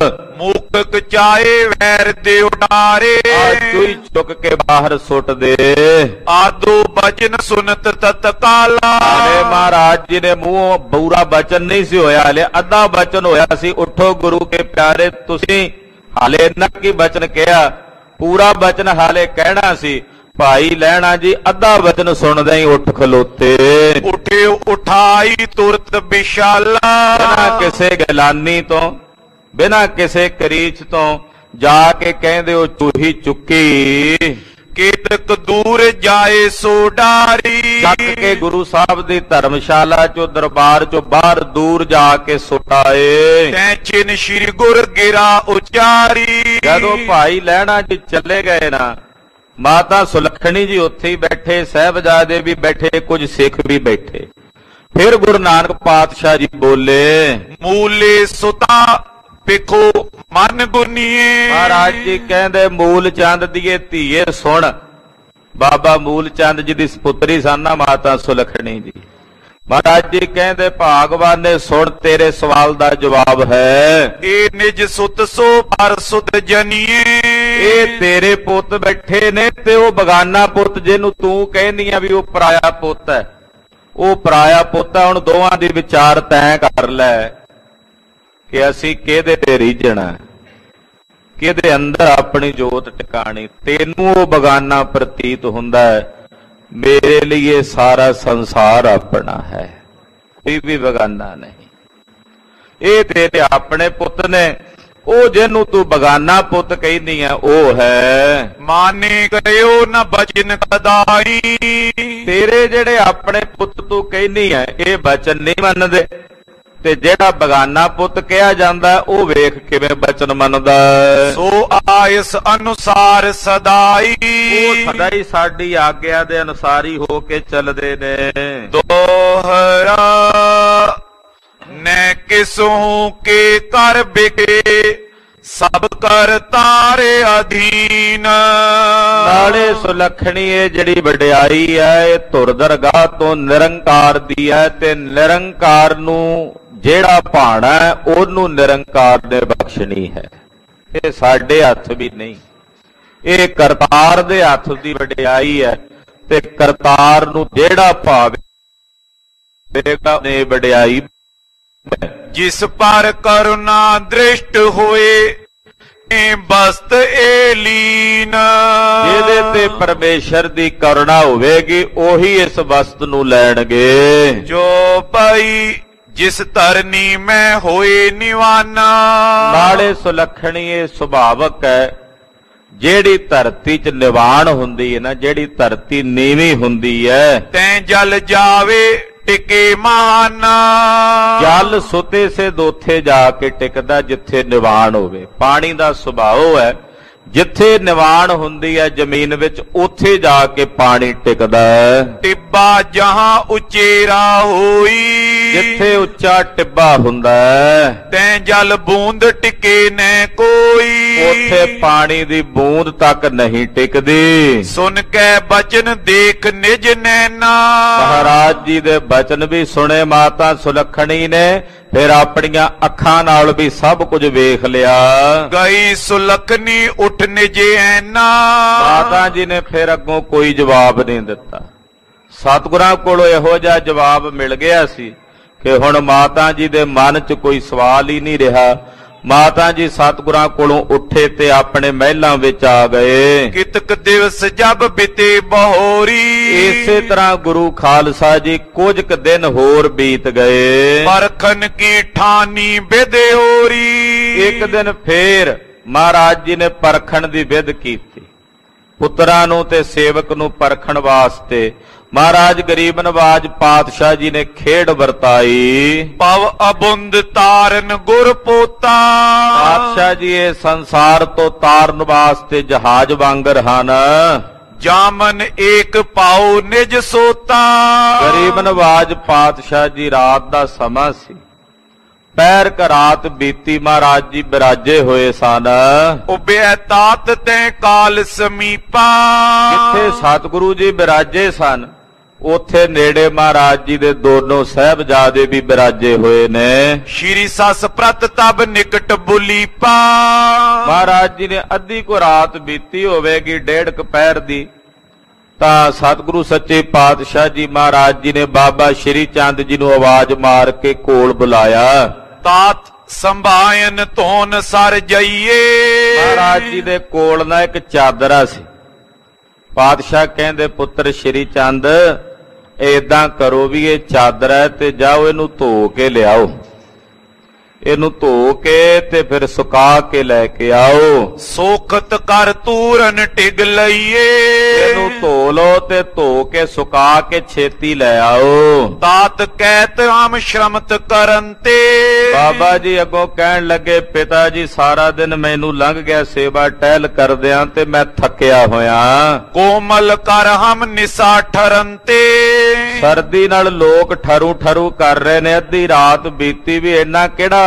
ਮੂਕਕ ਚਾਏ ਵੈਰ ਦੇ ਉਡਾਰੇ। ਚੂਹੀ ਚੁੱਕ ਕੇ ਬਾਹਰ ਸੁੱਟ ਦੇ। ਆਦੋ ਬਚਨ ਸੁਨਤ ਤਤਕਾਲਾ। ਮਹਾਰਾਜ ਜੀ ਨੇ ਮੂੰਹ ਬੂਰਾ ਬਚਨ ਨਹੀਂ ਸੀ ਹੋਇਆ, ਹਲੇ ਅੱਧਾ ਬਚਨ ਹੋਇਆ ਸੀ। ਉੱਠੋ ਗੁਰੂ ਕੇ ਪਿਆਰੇ, ਤੁਸੀਂ ਹਾਲੇ ਨਾ ਕੀ ਬਚਨ ਕਿਹਾ, ਪੂਰਾ ਬਚਨ ਹਾਲੇ ਕਹਿਣਾ ਸੀ। ਭਾਈ ਲਹਿਣਾ ਜੀ ਅੱਧਾ ਬਚਨ ਸੁਣਦੇ ਹੀ ਉੱਠ ਖਲੋਤੇ। ਉੱਠੇ ਉਠਾਈ ਤੁਰਤ ਵਿਸ਼ਾਲਾ। ਬਿਨਾਂ ਕਿਸੇ ਗਿਲਾਨੀ ਤੋਂ, ਬਿਨਾਂ ਕਿਸੇ ਕਰੀਚ ਤੋਂ ਜਾ ਕੇ ਕਹਿੰਦੇ ਉਹ ਚੂਹੀ ਚੁੱਕੀ। ਕੇਤਕ ਦੂਰ ਜਾਏ ਸੋ ਡਾਰੀ। ਚੱਕ ਕੇ ਗੁਰੂ ਸਾਹਿਬ ਦੀ ਧਰਮਸ਼ਾਲਾ ਚੋਂ, ਦਰਬਾਰ ਚੋਂ ਬਾਹਰ ਦੂਰ ਜਾ ਕੇ ਸੁੱਟਾਏ। ਤੈ ਚਿਨ ਸ੍ਰੀ ਗੁਰ ਗਿਰਾ ਉਚਾਰੀ। ਜਦੋਂ ਭਾਈ ਲਹਿਣਾ ਜੀ ਚਲੇ ਗਏ ਨਾ, ਮਾਤਾ ਸੁਲੱਖਣੀ ਜੀ ਉੱਥੇ ਹੀ ਬੈਠੇ, ਸਾਹਿਬਜ਼ਾਦੇ ਵੀ ਬੈਠੇ, ਕੁਝ ਸਿੱਖ ਵੀ ਬੈਠੇ। ਫਿਰ ਗੁਰੂ ਨਾਨਕ ਪਾਤਸ਼ਾਹ ਜੀ ਬੋਲੇ, ਮੂਲੇ ਸੁਤਾ ਵੇਖੋ ਮਨ ਗੁਰਨੀਏ। ਮਹਾਰਾਜ ਜੀ ਕਹਿੰਦੇ ਮੂਲ ਚੰਦ ਦੀਏ ਧੀਏ ਸੁਣ। ਬਾਬਾ ਮੂਲ ਚੰਦ ਜੀ ਦੀ ਸੁਪੁੱਤਰੀ ਸਨ ਮਾਤਾ ਸੁਲੱਖਣੀ ਜੀ। ਮਹਾਰਾਜ ਜੀ ਕਹਿੰਦੇ ਭਾਗਵਾਨ ਨੇ ਸੁਣ, ਤੇਰੇ ਸਵਾਲ ਦਾ ਜਵਾਬ ਹੈ। ਇਹ ਨਿਜ ਸੁਤ ਸੋ ਪਰ ਸੁਤ ਜਨੀਏ। ਇਹ ਤੇਰੇ ਪੁੱਤ ਬੈਠੇ ਨੇ ਤੇ ਉਹ ਬਗਾਨਾ ਪੁੱਤ ਜਿਹਨੂੰ ਤੂੰ ਕਹਿੰਦੀ ਆ ਵੀ ਉਹ ਪਰਾਇਆ ਪੁੱਤ ਹੈ, ਉਹ ਪਰਾਇਆ ਪੁੱਤ ਹੈ। ਹੁਣ ਦੋਵਾਂ ਦੀ ਵਿਚਾਰ ਤੈਂ ਕਰ ਲੈ ਕਿ ਅਸੀਂ ਕਿਹਦੇ ਤੇ ਰੀਝਣਾ, ਕਿਹਦੇ ਅੰਦਰ ਆਪਣੀ ਜੋਤ ਟਿਕਾਣੀ। ਤੈਨੂੰ ਉਹ ਬਗਾਨਾ ਪ੍ਰਤੀਤ ਹੁੰਦਾ ਹੈ, ਮੇਰੇ ਲਈ ਇਹ ਸਾਰਾ ਸੰਸਾਰ ਆਪਣਾ ਹੈ, ਕੋਈ ਵੀ ਬਗਾਨਾ ਨਹੀਂ। ਇਹ ਤੇਰੇ ਆਪਣੇ ਪੁੱਤ ਨੇ, ਉਹ ਜਿਹਨੂੰ ਤੂੰ ਬਗਾਨਾ ਪੁੱਤ ਕਹਿੰਦੀ ਆ ਉਹ ਹੈ। ਮਾਨੇ ਕਰਿਓ ਨਾ ਬਚਨ ਕਦਾਈ। ਤੇਰੇ ਜਿਹੜੇ ਆਪਣੇ ਪੁੱਤ ਤੂੰ ਕਹਿੰਦੀ ਆ ਇਹ ਬਚਨ ਨਹੀਂ ਮੰਨਦੇ, ਤੇ ਜਿਹੜਾ ਬਗਾਨਾ ਪੁੱਤ ਕਿਹਾ ਜਾਂਦਾ ਉਹ ਵੇਖ ਕਿਵੇਂ ਬਚਨ ਮੰਨਦਾ। ਸੋ ਆਇਸ ਅਨੁਸਾਰ ਸਦਾਈ। ਉਹ ਸਦਾ ਹੀ ਸਾਡੀ ਆਗਿਆ ਦੇ ਅਨੁਸਾਰ ਹੀ ਹੋ ਕੇ ਚੱਲਦੇ ਨੇ। ਦੋਹਰਾ ਨੈ ਕਿਸੂ ਕੇ ਕਰ ਬਿਕੇ ਸਭ ਕਰ ਤਾਰੇ ਅਧੀਨ। ਨਾਲੇ ਸੁਲੱਖਣੀ ਇਹ ਜਿਹੜੀ ਵਡਿਆਈ ਹੈ ਇਹ ਧੁਰ ਦਰਗਾਹ ਤੋਂ ਨਿਰੰਕਾਰ ਦੀ ਹੈ, ਤੇ ਨਿਰੰਕਾਰ ਨੂੰ ਜਿਹੜਾ ਭਾਣਾ ਹੈ ਉਹਨੂੰ ਨਿਰੰਕਾਰ ਨੇ ਬਖਸ਼ਣੀ ਹੈ। ਇਹ ਸਾਡੇ ਹੱਥ ਵੀ ਨਹੀਂ, ਇਹ ਕਰਤਾਰ ਦੇ ਹੱਥ ਦੀ ਵਡਿਆਈ ਹੈ, ਤੇ ਕਰਤਾਰ ਨੂੰ ਜਿਹੜਾ ਭਾਵੇਗਾ ਨੇ ਵਡਿਆਈ। ਜਿਸ ਪਰ ਕਰੁਣਾ ਦ੍ਰਿਸ਼ਟ ਹੋਏ ਬਸਤ ਏਲੀਨ। ਜਿਹਦੇ ਤੇ ਪਰਮੇਸ਼ਰ ਦੀ ਕਰੁਣਾ ਹੋਵੇਗੀ ਉਹੀ ਇਸ ਵਸਤ ਨੂੰ ਲੈਣਗੇ। ਜੋ ਭਾਈ ਜਿਸ ਧਰਨੀ ਮੈਂ ਹੋਏ ਨਿਵਾਨਾ। ਨਾਲੇ ਸੁਲੱਖਣੀ ਇਹ ਸੁਭਾਵਕ ਹੈ, ਜਿਹੜੀ ਧਰਤੀ 'ਚ ਨਿਵਾਣ ਹੁੰਦੀ ਹੈ ਨਾ, ਜਿਹੜੀ ਧਰਤੀ ਨੀਵੀਂ ਹੁੰਦੀ ਹੈ, ਤੈਂ ਜਲ ਜਾਵੇ ਟਿਕੇ ਮਹਾਨਾ। ਜਲ ਸੁਤੇ ਸੇ ਦੋਥੇ ਜਾ ਕੇ ਟਿਕਦਾ ਜਿੱਥੇ ਨਿਵਾਣ ਹੋਵੇ। ਪਾਣੀ ਦਾ ਸੁਭਾਅ ਹੈ, ਜਿੱਥੇ ਨਿਵਾਣ ਹੁੰਦੀ ਹੈ ਜ਼ਮੀਨ ਵਿੱਚ ਉੱਥੇ ਜਾ ਕੇ ਪਾਣੀ ਟਿਕਦਾ ਹੈ। ਟਿੱਬਾ ਜਹਾਂ ਉਚੇਰਾ ਹੋਈ। ਜਿੱਥੇ ਉੱਚਾ ਟਿੱਬਾ ਹੁੰਦਾ ਹੈ, ਤੈਂ ਜਲ ਬੂੰਦ ਟਿਕੇ ਨੈ ਕੋਈ। ਉੱਥੇ ਪਾਣੀ ਦੀ ਬੂੰਦ ਤੱਕ ਨਹੀਂ ਟਿਕਦੀ। ਸੁਨ ਕੇ ਬਚਨ ਦੇਖ ਨਿਜ ਨੈਣਾ। ਮਹਾਰਾਜ ਜੀ ਦੇ ਬਚਨ ਵੀ ਸੁਣੇ ਮਾਤਾ ਸੁਲੱਖਣੀ ਨੇ, ਫਿਰ ਆਪਣੀਆਂ ਅੱਖਾਂ ਨਾਲ ਵੀ ਸਭ ਕੁਝ ਵੇਖ ਲਿਆ। ਗਈ ਸੁਲੱਖਣੀ ਉੱਠ ਨਿਜੇ ਐਨਾ। ਮਾਤਾ ਜੀ ਨੇ ਫਿਰ ਅੱਗੋਂ ਕੋਈ ਜਵਾਬ ਨਹੀਂ ਦਿੱਤਾ। ਸਤਿਗੁਰਾਂ ਕੋਲੋਂ ਇਹੋ ਜਿਹਾ ਜਵਾਬ ਮਿਲ ਗਿਆ ਸੀ ਕਿ ਹੁਣ ਮਾਤਾ ਜੀ ਦੇ ਮਨ 'ਚ ਕੋਈ ਸਵਾਲ ਹੀ ਨਹੀਂ ਰਿਹਾ। ਮਾਤਾ ਜੀ ਸਤਿਗੁਰਾਂ ਕੋਲੋਂ ਉੱਠੇ ਤੇ ਆਪਣੇ ਮਹਿਲਾਂ ਵਿੱਚ ਆ ਗਏ। ਕਿਤਕ ਦਿਵਸ ਜਬ ਬਿਤੇ ਬਹੋਰੀ। ਇਸੇ ਤਰ੍ਹਾਂ ਗੁਰੂ ਖਾਲਸਾ ਜੀ ਕੁਝ ਕੁ ਦਿਨ ਹੋਰ ਬੀਤ ਗਏ। ਪਰਖਨ ਕੀ ਠਾਨੀ ਬਿਦਿਓਰੀ। ਇੱਕ ਦਿਨ ਫੇਰ ਮਹਾਰਾਜ ਜੀ ਨੇ ਪਰਖਣ ਦੀ ਵਿਧ ਕੀਤੀ। ਪੁੱਤਰਾਂ ਨੂੰ ਤੇ ਸੇਵਕ ਨੂੰ ਪਰਖਣ ਵਾਸਤੇ ਮਹਾਰਾਜ ਗਰੀਬ ਨਵਾਜ ਪਾਤਸ਼ਾਹ ਜੀ ਨੇ ਖੇਡ ਵਰਤਾਈ। ਪਵ ਅਬੁੰਦ ਤਾਰਨ ਗੁਰ ਪੋਤਾ। ਪਾਤਸ਼ਾਹ ਜੀ ਇਹ ਸੰਸਾਰ ਤੋਂ ਤਾਰਨ ਵਾਸਤੇ ਜਹਾਜ਼ ਵਾਂਗਰ ਹਨ। ਜਾਮਨ ਏਕ ਪਾਉ ਨਿਜ ਸੋਤਾ। ਗਰੀਬ ਨਵਾਜ ਪਾਤਸ਼ਾਹ ਜੀ ਰਾਤ ਦਾ ਸਮਾਂ ਸੀ। ਪੈਰ ਕ ਰਾਤ ਬੀਤੀ, ਮਹਾਰਾਜ ਜੀ ਬਿਰਾਜੇ ਹੋਏ ਸਨ। ਉਬਿਆ ਤਾਤ ਤੈ ਕਾਲ ਸਮੀਪਾ। ਜਿੱਥੇ ਸਤਿਗੁਰੂ ਜੀ ਬਿਰਾਜੇ ਸਨ ਉੱਥੇ ਨੇੜੇ ਮਹਾਰਾਜ ਜੀ ਦੇ ਦੋਨੋਂ ਸਾਹਿਬਜ਼ਾਦੇ ਵੀ ਬਿਰਾਜੇ ਹੋਏ ਨੇ। ਸ਼੍ਰੀ ਸਸ ਪ੍ਰਤ ਤਬ ਨਿਕਟ ਬੁਲੀਪਾ। ਮਹਾਰਾਜ ਜੀ ਨੇ ਅੱਧੀ ਕੁ ਰਾਤ ਬੀਤੀ ਹੋਵੇਗੀ, ਡੇਢ ਕੁ ਪਹਿਰ ਦੀ, ਤਾਂ ਸਤਿਗੁਰੂ ਸੱਚੇ ਪਾਤਸ਼ਾਹ ਜੀ ਮਹਾਰਾਜ ਜੀ ਨੇ ਬਾਬਾ ਸ਼੍ਰੀ ਚੰਦ ਜੀ ਨੂੰ ਆਵਾਜ਼ ਮਾਰ ਕੇ ਕੋਲ ਬੁਲਾਇਆ। ਤਾਤ ਸੰਭਾਇਨ ਧੋਨ ਸਰ ਜਾਈਏ। ਮਹਾਰਾਜ ਜੀ ਦੇ ਕੋਲ ਨਾ ਇੱਕ ਚਾਦਰਾ ਸੀ। ਪਾਤਸ਼ਾਹ ਕਹਿੰਦੇ ਪੁੱਤਰ ਸ਼੍ਰੀ ਚੰਦ ਏਦਾਂ ਕਰੋ ਵੀ ਇਹ ਚਾਦਰ ਹੈ ਤੇ ਜਾਓ ਇਹਨੂੰ ਧੋ ਕੇ ਲਿਆਓ। ਇਹਨੂੰ ਧੋ ਕੇ ਤੇ ਫਿਰ ਸੁਕਾ ਕੇ ਲੈ ਕੇ ਆਓ। ਸੋਖਤ ਕਰ ਤੂਰਨ ਟਿਗ ਲਈਏ। ਇਹਨੂੰ ਧੋ ਲਓ ਤੇ ਧੋ ਕੇ ਸੁਕਾ ਕੇ ਛੇਤੀ ਲੈ ਆਓ। ਤਾਤ ਕਹਿਤ ਹਮ ਸ਼ਰਮਤ ਕਰਨ ਤੇ। ਬਾਬਾ ਜੀ ਅੱਗੋਂ ਕਹਿਣ ਲੱਗੇ ਪਿਤਾ ਜੀ ਸਾਰਾ ਦਿਨ ਮੈਨੂੰ ਲੰਘ ਗਿਆ ਸੇਵਾ ਟਹਿਲ ਕਰਦਿਆਂ ਤੇ ਮੈਂ ਥੱਕਿਆ ਹੋਇਆ। ਕੋਮਲ ਕਰ ਹਮ ਨਿਸਾ ਠਰਨ ਤੇ। ਸਰਦੀ ਨਾਲ ਲੋਕ ਠਰੂ ਠਰੂ ਕਰ ਰਹੇ ਨੇ, ਅੱਧੀ ਰਾਤ ਬੀਤੀ ਵੀ ਇੰਨਾ ਕਿਹੜਾ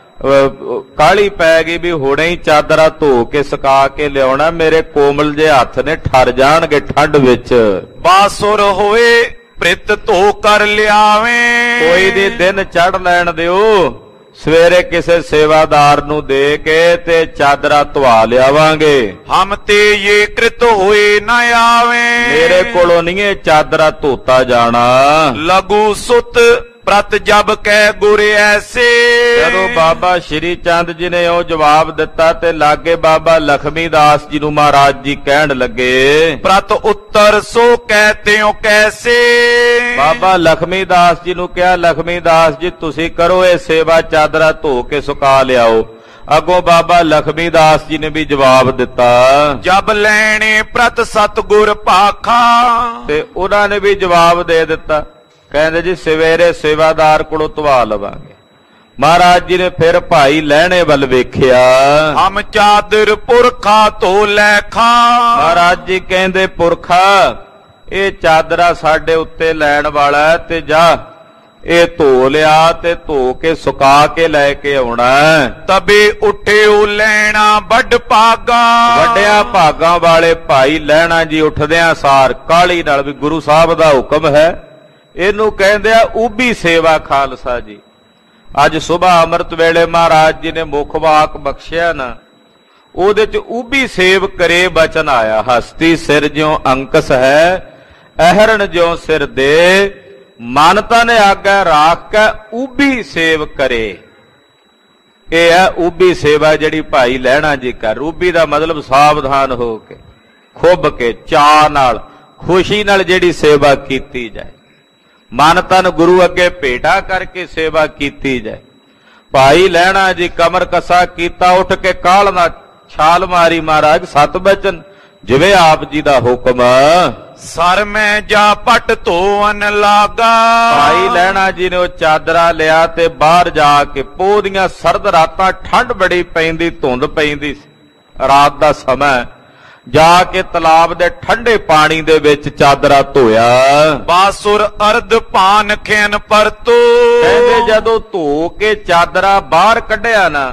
ਕਾਹਲੀ ਪੈ ਗਈ ਵੀ ਹੁਣੇ ਹੀ ਚਾਦਰਾ ਧੋ ਕੇ ਸੁਕਾ ਕੇ ਲਿਆਉਣਾ, ਮੇਰੇ ਕੋਮਲ ਜੇ ਹੱਥ ਨੇ ਠਰ ਜਾਣਗੇ ਠੰਡ ਵਿੱਚ। ਬਾਸੁਰ ਹੋਏ ਪ੍ਰਿਤ ਧੋ ਕਰ ਲਿਆਵੇਂ। ਕੋਈ ਦੀ ਦਿਨ ਚੜ ਲੈਣ ਦਿਓ, ਸਵੇਰੇ ਕਿਸੇ ਸੇਵਾਦਾਰ ਨੂੰ ਦੇ ਕੇ ਤੇ ਚਾਦਰਾ ਧਵਾ ਲਿਆਵਾਂਗੇ। ਹਮ ਤੇ ਇਹ ਕ੍ਰਿਤ ਹੋਏ ਨਾ ਆਵੇਂ। ਮੇਰੇ ਕੋਲੋਂ ਨਹੀਂ ਇਹ ਚਾਦਰਾ ਧੋਤਾ ਜਾਣਾ। ਲਗੂ ਸੁਤ ਪ੍ਰਤ ਜਬ ਕਹਿ ਗੁਰ ਐਸੇ। ਜਦੋਂ ਬਾਬਾ ਸ਼੍ਰੀ ਚੰਦ ਜੀ ਨੇ ਉਹ ਜਵਾਬ ਦਿੱਤਾ ਤੇ ਲਾਗੇ ਬਾਬਾ ਲਖਮੀ ਦਾਸ ਜੀ ਨੂੰ ਮਹਾਰਾਜ ਜੀ ਕਹਿਣ ਲੱਗੇ। ਪ੍ਰਤ ਉੱਤਰ ਸੋ ਕਹਤੇ ਹੋ ਕੈਸੇ। ਬਾਬਾ ਲਖਮੀ ਦਾਸ ਜੀ ਨੂੰ ਕਿਹਾ ਲਖਮੀ ਦਾਸ ਜੀ ਤੁਸੀਂ ਕਰੋ ਇਹ ਸੇਵਾ, ਚਾਦਰਾ ਧੋ ਕੇ ਸੁਕਾ ਲਿਆਓ। ਅੱਗੋਂ ਬਾਬਾ ਲਖਮੀ ਦਾਸ ਜੀ ਨੇ ਵੀ ਜਵਾਬ ਦਿੱਤਾ। ਜਬ ਲੈਣੇ ਪ੍ਰਤ ਸਤਿਗੁਰ ਭਾਖਾ। ਤੇ ਉਹਨਾਂ ਨੇ ਵੀ ਜਵਾਬ ਦੇ ਦਿੱਤਾ, ਕਹਿੰਦੇ ਜੀ ਸਵੇਰੇ ਸੇਵਾਦਾਰ ਕੋਲੋਂ ਧਵਾ ਲਵਾਂਗੇ। ਮਹਾਰਾਜ ਜੀ ਨੇ ਫਿਰ ਭਾਈ ਲਹਿਣੇ ਵੱਲ ਵੇਖਿਆ। ਹਮ ਚਾਦਰ ਪੁਰਖਾ ਧੋ ਲੈ ਖਾ। ਮਹਾਰਾਜ ਜੀ ਕਹਿੰਦੇ ਪੁਰਖਾ ਇਹ ਚਾਦਰਾ ਸਾਡੇ ਉੱਤੇ ਲੈਣ ਵਾਲਾ ਤੇ ਜਾ ਇਹ ਧੋ ਲਿਆ ਤੇ ਧੋ ਕੇ ਸੁਕਾ ਕੇ ਲੈ ਕੇ ਆਉਣਾ। ਤਬੇ ਉੱਠਿਓ ਲੈਣਾ ਵੱਡ ਭਾਗਾ। ਵੱਡਿਆਂ ਭਾਗਾਂ ਵਾਲੇ ਭਾਈ ਲਹਿਣਾ ਜੀ ਉੱਠਦਿਆਂ ਸਾਰ ਕਾਹਲੀ ਨਾਲ ਵੀ ਗੁਰੂ ਸਾਹਿਬ ਦਾ ਹੁਕਮ ਹੈ। ਇਹਨੂੰ ਕਹਿੰਦੇ ਆ ਉਭੀ ਸੇਵਾ ਖਾਲਸਾ ਜੀ। ਅੱਜ ਸੁਬਾਹ ਅੰਮ੍ਰਿਤ ਵੇਲੇ ਮਹਾਰਾਜ ਜੀ ਨੇ ਮੁਖ ਵਾਕ ਬਖਸ਼ਿਆ ਨਾ, ਉਹਦੇ ਚ ਉਭੀ ਸੇਵ ਕਰੇ ਬਚਨ ਆਇਆ। ਹਸਤੀ ਸਿਰ ਜਿਉ ਅੰਕਸ ਹੈ ਅਹਰਣ ਜਿਉ ਸਿਰ ਦੇ। ਮਨ ਤਨ ਆਗੈ ਰਾਖ ਕੈ ਉਭੀ ਸੇਵ ਕਰੇ। ਇਹ ਹੈ ਉਬੀ ਸੇਵਾ ਜਿਹੜੀ ਭਾਈ ਲਹਿਣਾ ਜੀ ਕਰ। ਉਬੀ ਦਾ ਮਤਲਬ ਸਾਵਧਾਨ ਹੋ ਕੇ, ਖੁੱਭ ਕੇ, ਚਾਅ ਨਾਲ, ਖੁਸ਼ੀ ਨਾਲ ਜਿਹੜੀ ਸੇਵਾ ਕੀਤੀ ਜਾਏ, ਮਨ ਤਨ ਗੁਰੂ ਅੱਗੇ ਭੇਟਾ ਕਰਕੇ ਸੇਵਾ ਕੀਤੀ ਜਾਏ। ਭਾਈ ਲਹਿਣਾ ਜੀ ਕਮਰ ਕਸਾ ਕੀਤਾ, ਉੱਠ ਕੇ ਕਾਹਲ ਨਾਲ ਛਾਲ ਮਾਰੀ ਮਹਾਰਾਜ ਸਤ ਬਚਨ ਜਿਵੇਂ ਆਪ ਜੀ ਦਾ ਹੁਕਮ। ਸਰ ਮੈਂ ਜਾ ਪਟ ਧੋਵਨ ਲਾਗਾ। ਭਾਈ ਲਹਿਣਾ ਜੀ ਨੇ ਉਹ ਚਾਦਰਾ ਲਿਆ ਤੇ ਬਾਹਰ ਜਾ ਕੇ, ਪੋਹ ਦੀਆਂ ਸਰਦ ਰਾਤਾਂ, ਠੰਡ ਬੜੀ ਪੈਂਦੀ, ਧੁੰਦ ਪੈਂਦੀ ਰਾਤ ਦਾ ਸਮਾਂ, ਜਾ ਕੇ ਤਲਾਬ ਦੇ ਠੰਡੇ ਪਾਣੀ ਦੇ ਵਿੱਚ ਚਾਦਰਾ ਧੋਇਆ। ਬਾਸੁਰ ਅਰਧ ਪਾਨ ਖੇਨ ਪਰਤੋ। ਕਹਿੰਦੇ ਜਦੋਂ ਧੋ ਕੇ ਚਾਦਰਾ ਬਾਹਰ ਕੱਢਿਆ ਨਾ,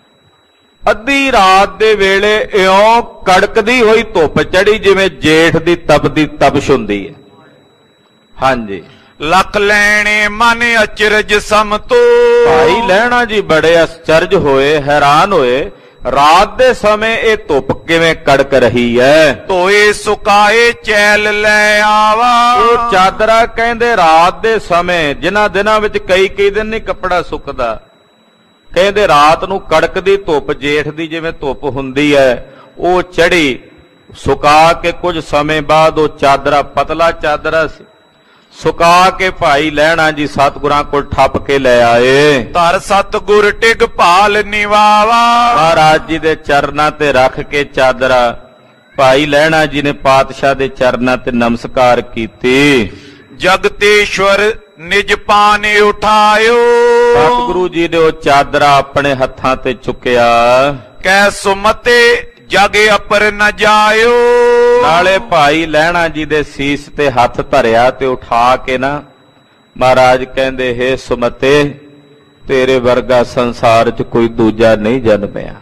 ਅੱਧੀ ਰਾਤ ਦੇ ਵੇਲੇ ਇਉਂ ਕੜਕਦੀ ਹੋਈ ਧੁੱਪ ਚੜੀ ਜਿਵੇਂ ਜੇਠ ਦੀ ਤਪਦੀ ਤਪਸ਼ ਹੁੰਦੀ ਹੈ। ਹਾਂਜੀ, ਲੱਖ ਲੈਣੇ ਮਨ ਅਚਰਜ ਸਮਤੋ। ਭਾਈ ਲਹਿਣਾ ਜੀ ਬੜੇ ਅਚਰਜ ਹੋਏ, ਹੈਰਾਨ ਹੋਏ, ਰਾਤ ਦੇ ਸਮੇਂ ਇਹ ਧੁੱਪ ਕਿਵੇਂ ਕੜਕ ਰਹੀ ਹੈ। ਧੋਏ ਸੁਕਾਏ ਚੈਲ ਲੈ ਆਵਾ। ਉਹ ਚਾਦਰਾ ਕਹਿੰਦੇ ਰਾਤ ਦੇ ਸਮੇਂ, ਜਿਨ੍ਹਾਂ ਦਿਨਾਂ ਵਿੱਚ ਕਈ ਦਿਨ ਨਹੀਂ ਕੱਪੜਾ ਸੁੱਕਦਾ, ਕਹਿੰਦੇ ਰਾਤ ਨੂੰ ਕੜਕਦੀ ਧੁੱਪ, ਜੇਠ ਦੀ ਜਿਵੇਂ ਧੁੱਪ ਹੁੰਦੀ ਹੈ, ਉਹ ਚੜੀ, ਸੁਕਾ ਕੇ ਕੁਝ ਸਮੇਂ ਬਾਅਦ ਉਹ ਚਾਦਰਾ, ਪਤਲਾ ਚਾਦਰਾ ਸੀ, ਸੁਕਾ ਕੇ ਭਾਈ ਲਹਿਣਾ ਜੀ ਸਤਿਗੁਰਾਂ ਕੋਲ ਠੱਪ ਕੇ ਲੈ ਆਏ। ਧਰ ਸਤਿਗੁਰ ਟਿਗ ਭਾਲ ਨਿਵਾਵਾ। ਮਹਾਰਾਜ ਜੀ ਦੇ ਚਰਨਾਂ ਤੇ ਰੱਖ ਕੇ ਚਾਦਰਾ, ਭਾਈ ਲਹਿਣਾ ਜੀ ਨੇ ਪਾਤਸ਼ਾਹ ਦੇ ਚਰਨਾਂ ਤੇ ਨਮਸਕਾਰ ਕੀਤੀ। ਜਗਤੇਸ਼ਵਰ ਨਿਜ ਪਾਨੇ ਉਠਾਇਓ। ਸਤਿਗੁਰੂ ਜੀ ਨੇ ਉਹ ਚਾਦਰਾ ਆਪਣੇ ਹੱਥਾਂ ਤੇ ਚੁੱਕਿਆ। ਕੈ ਸੁਮਤੇ ਜਗ ਅਪਰ ਨ ਜਾਇਓ। ਨਾਲੇ ਭਾਈ ਲਹਿਣਾ ਜੀ ਦੇ ਸੀਸ ਤੇ ਹੱਥ ਧਰਿਆ ਤੇ ਉਠਾ ਕੇ ਨਾ ਮਹਾਰਾਜ ਕਹਿੰਦੇ, ਹੇ ਸੁਮਤੇ, ਤੇਰੇ ਵਰਗਾ ਸੰਸਾਰ 'ਚ ਕੋਈ ਦੂਜਾ ਨਹੀਂ ਜਨਮਿਆ।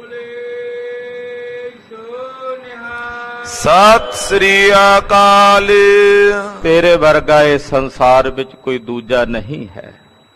ਸਤਿ ਸ੍ਰੀ ਅਕਾਲ। ਤੇਰੇ ਵਰਗਾ ਇਹ ਸੰਸਾਰ ਵਿੱਚ ਕੋਈ ਦੂਜਾ ਨਹੀਂ ਹੈ।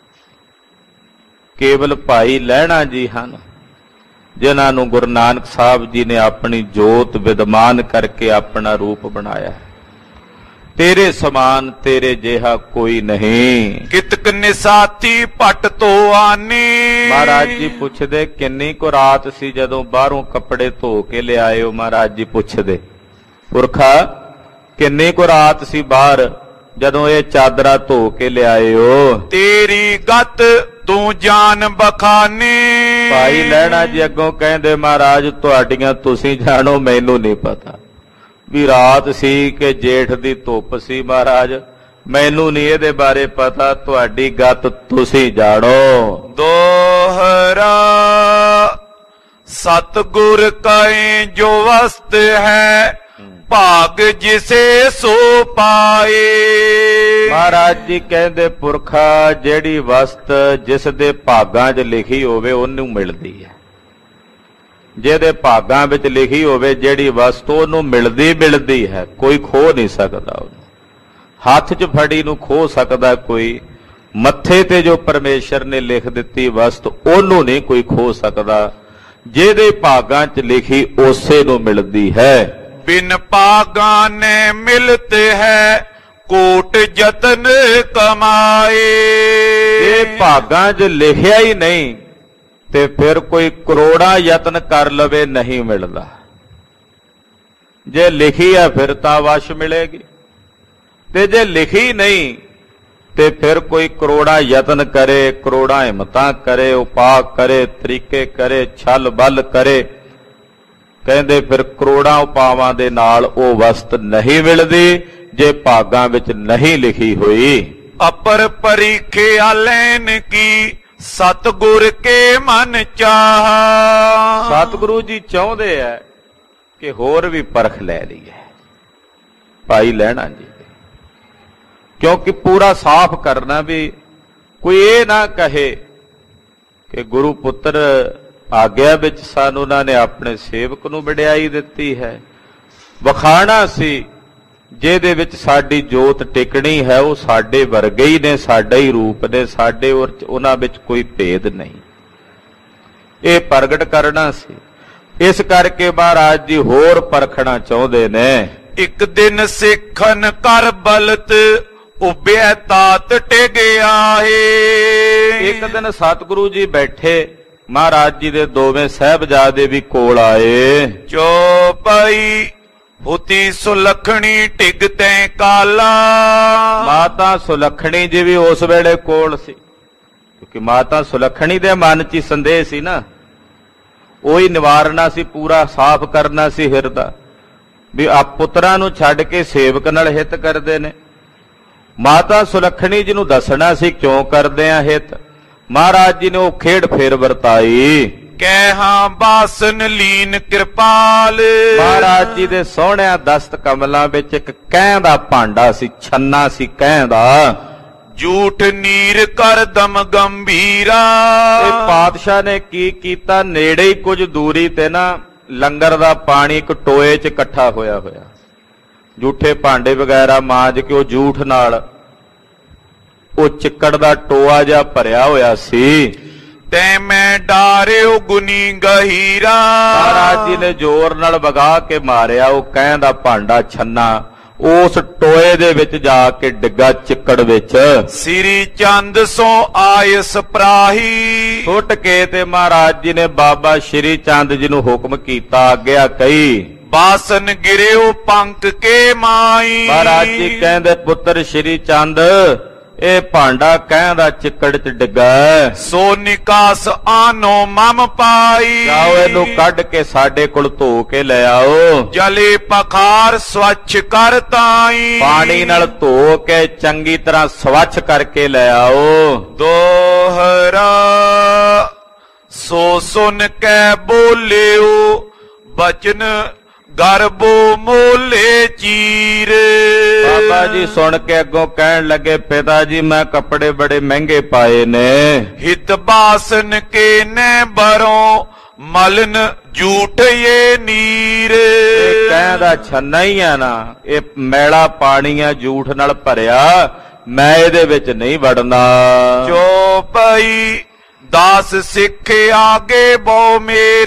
ਕੇਵਲ ਭਾਈ ਲਹਿਣਾ ਜੀ ਹਨ ਜਿਨ੍ਹਾਂ ਨੂੰ ਗੁਰੂ ਨਾਨਕ ਸਾਹਿਬ ਜੀ ਨੇ ਆਪਣੀ ਜੋਤ ਵਿਦਮਾਨ ਕਰਕੇ ਆਪਣਾ ਰੂਪ ਬਣਾਇਆ। ਤੇਰੇ ਸਮਾਨ, ਤੇਰੇ ਜਿਹਾ ਕੋਈ ਨਹੀਂ। ਕਿਤਕ ਨਿਸਾਤੀ ਪਟ ਤੋਂ ਆਨੀ। ਮਹਾਰਾਜ ਜੀ ਪੁੱਛਦੇ, ਕਿੰਨੀ ਕੁ ਰਾਤ ਸੀ ਜਦੋਂ ਬਾਹਰੋਂ ਕੱਪੜੇ ਧੋ ਕੇ ਲਿਆਇਓ? ਮਹਾਰਾਜ ਜੀ ਪੁੱਛਦੇ, ਪੁਰਖਾ ਕਿੰਨੀ ਕੁ ਰਾਤ ਸੀ ਬਾਹਰ ਜਦੋਂ ਇਹ ਚਾਦਰਾ ਧੋ ਕੇ ਲਿਆਇਓ? ਤੇਰੀ ਗਤ ਤੂੰ ਜਾਨ ਬਖਾਨੀ। ਭਾਈ ਲਹਿਣਾ ਜੀ ਅੱਗੋਂ ਕਹਿੰਦੇ, ਮਹਾਰਾਜ ਤੁਹਾਡੀਆਂ ਤੁਸੀਂ ਜਾਣੋ, ਮੈਨੂੰ ਨਹੀਂ ਪਤਾ ਵੀ ਰਾਤ ਸੀ ਕਿ ਜੇਠ ਦੀ ਧੁੱਪ ਸੀ। ਮਹਾਰਾਜ ਮੈਨੂੰ ਨਹੀਂ ਇਹਦੇ ਬਾਰੇ ਪਤਾ, ਤੁਹਾਡੀ ਗਤ ਤੁਸੀਂ ਜਾਣੋ। ਦੋਹਰਾ ਸਤਿਗੁਰ ਕੈ ਜੋ ਵਸਤ ਹੈ, ਭਾਗ ਜਿਸੇ ਸੋ ਪਾਏ। ਮਹਾਰਾਜ ਜੀ ਕਹਿੰਦੇ, ਪੁਰਖਾ ਜਿਹੜੀ ਵਸਤ ਜਿਸ ਦੇ ਭਾਗਾਂ 'ਚ ਲਿਖੀ ਹੋਵੇ ਉਹਨੂੰ ਮਿਲਦੀ ਹੈ। ਜਿਹਦੇ ਭਾਗਾਂ ਵਿੱਚ ਲਿਖੀ ਹੋਵੇ ਜਿਹੜੀ ਵਸਤ, ਉਹਨੂੰ ਮਿਲਦੀ ਹੈ, ਕੋਈ ਖੋ ਨਹੀਂ ਸਕਦਾ ਉਹਨੂੰ। ਹੱਥ 'ਚ ਫੜੀ ਨੂੰ ਖੋ ਸਕਦਾ ਕੋਈ, ਮੱਥੇ ਤੇ ਜੋ ਪਰਮੇਸ਼ਰ ਨੇ ਲਿਖ ਦਿੱਤੀ ਵਸਤ, ਉਹਨੂੰ ਨਹੀਂ ਕੋਈ ਖੋ ਸਕਦਾ। ਜਿਹਦੇ ਭਾਗਾਂ 'ਚ ਲਿਖੀ ਉਸੇ ਨੂੰ ਮਿਲਦੀ ਹੈ। ਬਿਨ ਭਾਗਾਂ ਨੇ ਮਿਲਤ ਹੈ, ਕੋਟ ਯਤਨ ਕਮਾਏ। ਇਹ ਭਾਗਾਂ 'ਚ ਲਿਖਿਆ ਹੀ ਨਹੀਂ ਤੇ ਫਿਰ ਕੋਈ ਕਰੋੜਾਂ ਯਤਨ ਕਰ ਲਵੇ ਨਹੀਂ ਮਿਲਦਾ। ਜੇ ਲਿਖੀ ਹੈ ਫਿਰ ਤਾਂ ਵਸ਼ ਮਿਲੇਗੀ, ਤੇ ਜੇ ਲਿਖੀ ਨਹੀਂ ਤੇ ਫਿਰ ਕੋਈ ਕਰੋੜਾਂ ਯਤਨ ਕਰੇ, ਕਰੋੜਾਂ ਹਿੰਮਤਾਂ ਕਰੇ, ਉਪਾਅ ਕਰੇ, ਤਰੀਕੇ ਕਰੇ, ਛਲ ਬਲ ਕਰੇ, ਕਹਿੰਦੇ ਫਿਰ ਕਰੋੜਾਂ ਉਪਾਵਾਂ ਦੇ ਨਾਲ ਉਹ ਵਸਤ ਨਹੀਂ ਮਿਲਦੀ ਜੇ ਭਾਗਾਂ ਵਿੱਚ ਨਹੀਂ ਲਿਖੀ ਹੋਈ। ਅਪਰ ਪਰੀਖਿਆ ਲੈਨ ਕੀ, ਸਤਿਗੁਰ ਕੇ ਮਨ ਚਾਹ। ਸਤਿਗੁਰੂ ਜੀ ਚਾਹੁੰਦੇ ਆ ਕਿ ਹੋਰ ਵੀ ਪਰਖ ਲੈ ਲਈਏ ਭਾਈ ਲਹਿਣਾ ਜੀ, ਕਿਉਂਕਿ ਪੂਰਾ ਸਾਫ਼ ਕਰਨਾ ਵੀ ਕੋਈ ਇਹ ਨਾ ਕਹੇ ਕਿ ਗੁਰੂ ਪੁੱਤਰ ਆਗਿਆ ਵਿੱਚ ਸਾਨੂੰ ਉਹਨਾਂ ਨੇ ਆਪਣੇ ਸੇਵਕ ਨੂੰ ਵਡਿਆਈ ਦਿੱਤੀ ਹੈ। ਵਖਾਣਾ ਸੀ ਜਿਹਦੇ ਵਿੱਚ ਸਾਡੀ ਜੋਤ ਟਿਕਣੀ ਹੈ, ਉਹ ਸਾਡੇ ਵਰਗੇ ਹੀ ਨੇ, ਸਾਡਾ ਹੀ ਰੂਪ ਨੇ, ਸਾਡੇ ਉਹਨਾਂ ਵਿੱਚ ਕੋਈ ਭੇਦ ਨਹੀਂ। ਇਹ ਪ੍ਰਗਟ ਕਰਨਾ ਸੀ। ਇਸ ਕਰਕੇ ਮਹਾਰਾਜ ਜੀ ਹੋਰ ਪਰਖਣਾ ਚਾਹੁੰਦੇ ਨੇ। ਇੱਕ ਦਿਨ ਸਿੱਖਨ ਕਰ ਬਲਤ, ਉਬਿਆ ਤਾਤ ਟਿਗਿਆ ਏ। ਇੱਕ ਦਿਨ ਸਤਿਗੁਰੂ ਜੀ ਬੈਠੇ ਮਹਾਰਾਜ ਜੀ ਦੇ ਦੋਵੇਂ ਸਾਹਿਬਜ਼ਾਦੇ ਵੀ ਕੋਲ ਆਏ। ਚੌਪਈ ਹੁਤੀ ਸੁਲੱਖਣੀ ਟਿਗ ਤੈ ਕਾਲਾ। ਮਾਤਾ ਸੁਲੱਖਣੀ ਜੀ ਵੀ ਉਸ ਵੇਲੇ ਕੋਲ ਸੀ, ਕਿਉਂਕਿ ਮਾਤਾ ਸੁਲੱਖਣੀ ਦੇ ਮਨ 'ਚ ਹੀ ਸੰਦੇਹ ਸੀ ਨਾ, ਉਹੀ ਨਿਵਾਰਨਾ ਸੀ, ਪੂਰਾ ਸਾਫ਼ ਕਰਨਾ ਸੀ ਹਿਰਦਾ, ਵੀ ਆਪ ਪੁੱਤਰਾਂ ਨੂੰ ਛੱਡ ਕੇ ਸੇਵਕ ਨਾਲ ਹਿੱਤ ਕਰਦੇ ਨੇ। ਮਾਤਾ ਸੁਲੱਖਣੀ ਜੀ ਨੂੰ ਦੱਸਣਾ ਸੀ ਕਿਉਂ ਕਰਦੇ ਆ ਹਿੱਤ। ਮਹਾਰਾਜ ਜੀ ਨੇ ਉਹ ਖੇਡ ਫੇਰ ਵਰਤਾਈ। ਕਹਿ ਹਾਂ ਬਾਸਨ ਲੀਨ ਕਿਰਪਾਲ। ਮਹਾਰਾਜ ਜੀ ਦੇ ਸੋਹਣਿਆਂ ਦਸਤ ਕਮਲਾਂ ਵਿੱਚ ਇੱਕ ਕਹਿ ਦਾ ਭਾਂਡਾ ਸੀ, ਛੰਨਾ ਸੀ ਕਹਿ ਦਾ। ਝੂਠ ਨੀਰ ਕਰ ਦਮ ਗੰਭੀਰਾ। ਇਹ ਪਾਤਸ਼ਾਹ ਨੇ ਕੀ ਕੀਤਾ, ਨੇੜੇ ਹੀ ਕੁਝ ਦੂਰੀ ਤੇ ਨਾ ਲੰਗਰ ਦਾ ਪਾਣੀ ਇੱਕ ਟੋਏ 'ਚ ਇਕੱਠਾ ਹੋਇਆ, ਝੂਠੇ ਭਾਂਡੇ ਵਗੈਰਾ ਮਾਂਜ ਕੇ ਉਹ ਝੂਠ ਨਾਲ ਉਹ ਚਿੱਕੜ ਦਾ ਟੋਆ ਜਿਹਾ ਭਰਿਆ ਹੋਇਆ ਸੀ। ਤੈ ਮੈਂ ਡਾਰਿਓ ਗੁਨੀ ਗਹੀਰਾ। ਮਹਾਰਾਜ ਜੀ ਨੇ ਜ਼ੋਰ ਨਾਲ ਵਗਾ ਕੇ ਮਾਰਿਆ, ਉਹ ਕਹਿ ਦਾ ਭਾਂਡਾ ਛੰਨਾ ਉਸ ਟੋਏ ਦੇ ਵਿੱਚ ਜਾ ਕੇ ਡਿੱਗਾ ਚਿੱਕੜ ਵਿੱਚ। ਸ੍ਰੀ ਚੰਦ ਸੋ ਆਇਸ ਪ੍ਰਾਹੀ। ਛੁੱਟ ਕੇ ਤੇ ਮਹਾਰਾਜ ਜੀ ਨੇ ਬਾਬਾ ਸ਼੍ਰੀ ਚੰਦ ਜੀ ਨੂੰ ਹੁਕਮ ਕੀਤਾ, ਆਗਿਆ ਕਹੀ। ਬਾਸਨ ਗਿਰਿਓ ਪੰਕ ਕੇ ਮਾਈ। ਮਹਾਰਾਜ ਜੀ ਕਹਿੰਦੇ, ਪੁੱਤਰ ਸ਼੍ਰੀ ਚੰਦ ਇਹ ਭਾਂਡਾ ਕਹਿੰਦਾ ਚਿੱਕੜ 'ਚ ਡਿੱਗਾ, ਸੋ ਨਿਕਾਸ ਆਨੋ ਮਮ ਪਾਈ। ਜਾਓ ਇਹਨੂੰ ਕੱਢ ਕੇ ਸਾਡੇ ਕੋਲ ਧੋ ਕੇ ਲੈ ਆਓ। ਜਲੇ ਪਖਾਰ ਸਵੱਛ ਕਰ ਤਾਈ। ਪਾਣੀ ਨਾਲ ਧੋ ਕੇ ਚੰਗੀ ਤਰ੍ਹਾਂ ਸਵੱਛ ਕਰਕੇ ਲੈ ਆਓ। ਦੋਹਰਾ ਸੋ ਸੁਨ ਕੇ ਬੋਲਿਓ ਬਚਨ ਗਰਬੋ ਮੋਲੇ ਚੀਰ। ਬਾਬਾ ਜੀ ਸੁਣ ਕੇ ਅੱਗੋਂ ਕਹਿਣ ਲੱਗੇ, ਪਿਤਾ ਜੀ ਮੈਂ ਕੱਪੜੇ ਬੜੇ ਮਹਿੰਗੇ ਪਾਏ ਨੇ। ਹਿਤ ਬਾਸਨ ਕੇ ਨੈ ਬਰੋਂ ਮਲਨ ਝੂਠ ਇਹ ਨੀਰ। ਇਹ ਕਹਿੰਦਾ ਛੰਨਾ ਹੀ ਆ ਨਾ, ਇਹ ਮੈਲਾ ਪਾਣੀ ਆ, ਝੂਠ ਨਾਲ ਭਰਿਆ, ਮੈਂ ਇਹਦੇ ਵਿੱਚ ਨਹੀਂ ਵੜਨਾ। ਚੌਪਈ ਦਾਸ ਸਿੱਖ ਆਗੇ ਬਹੁ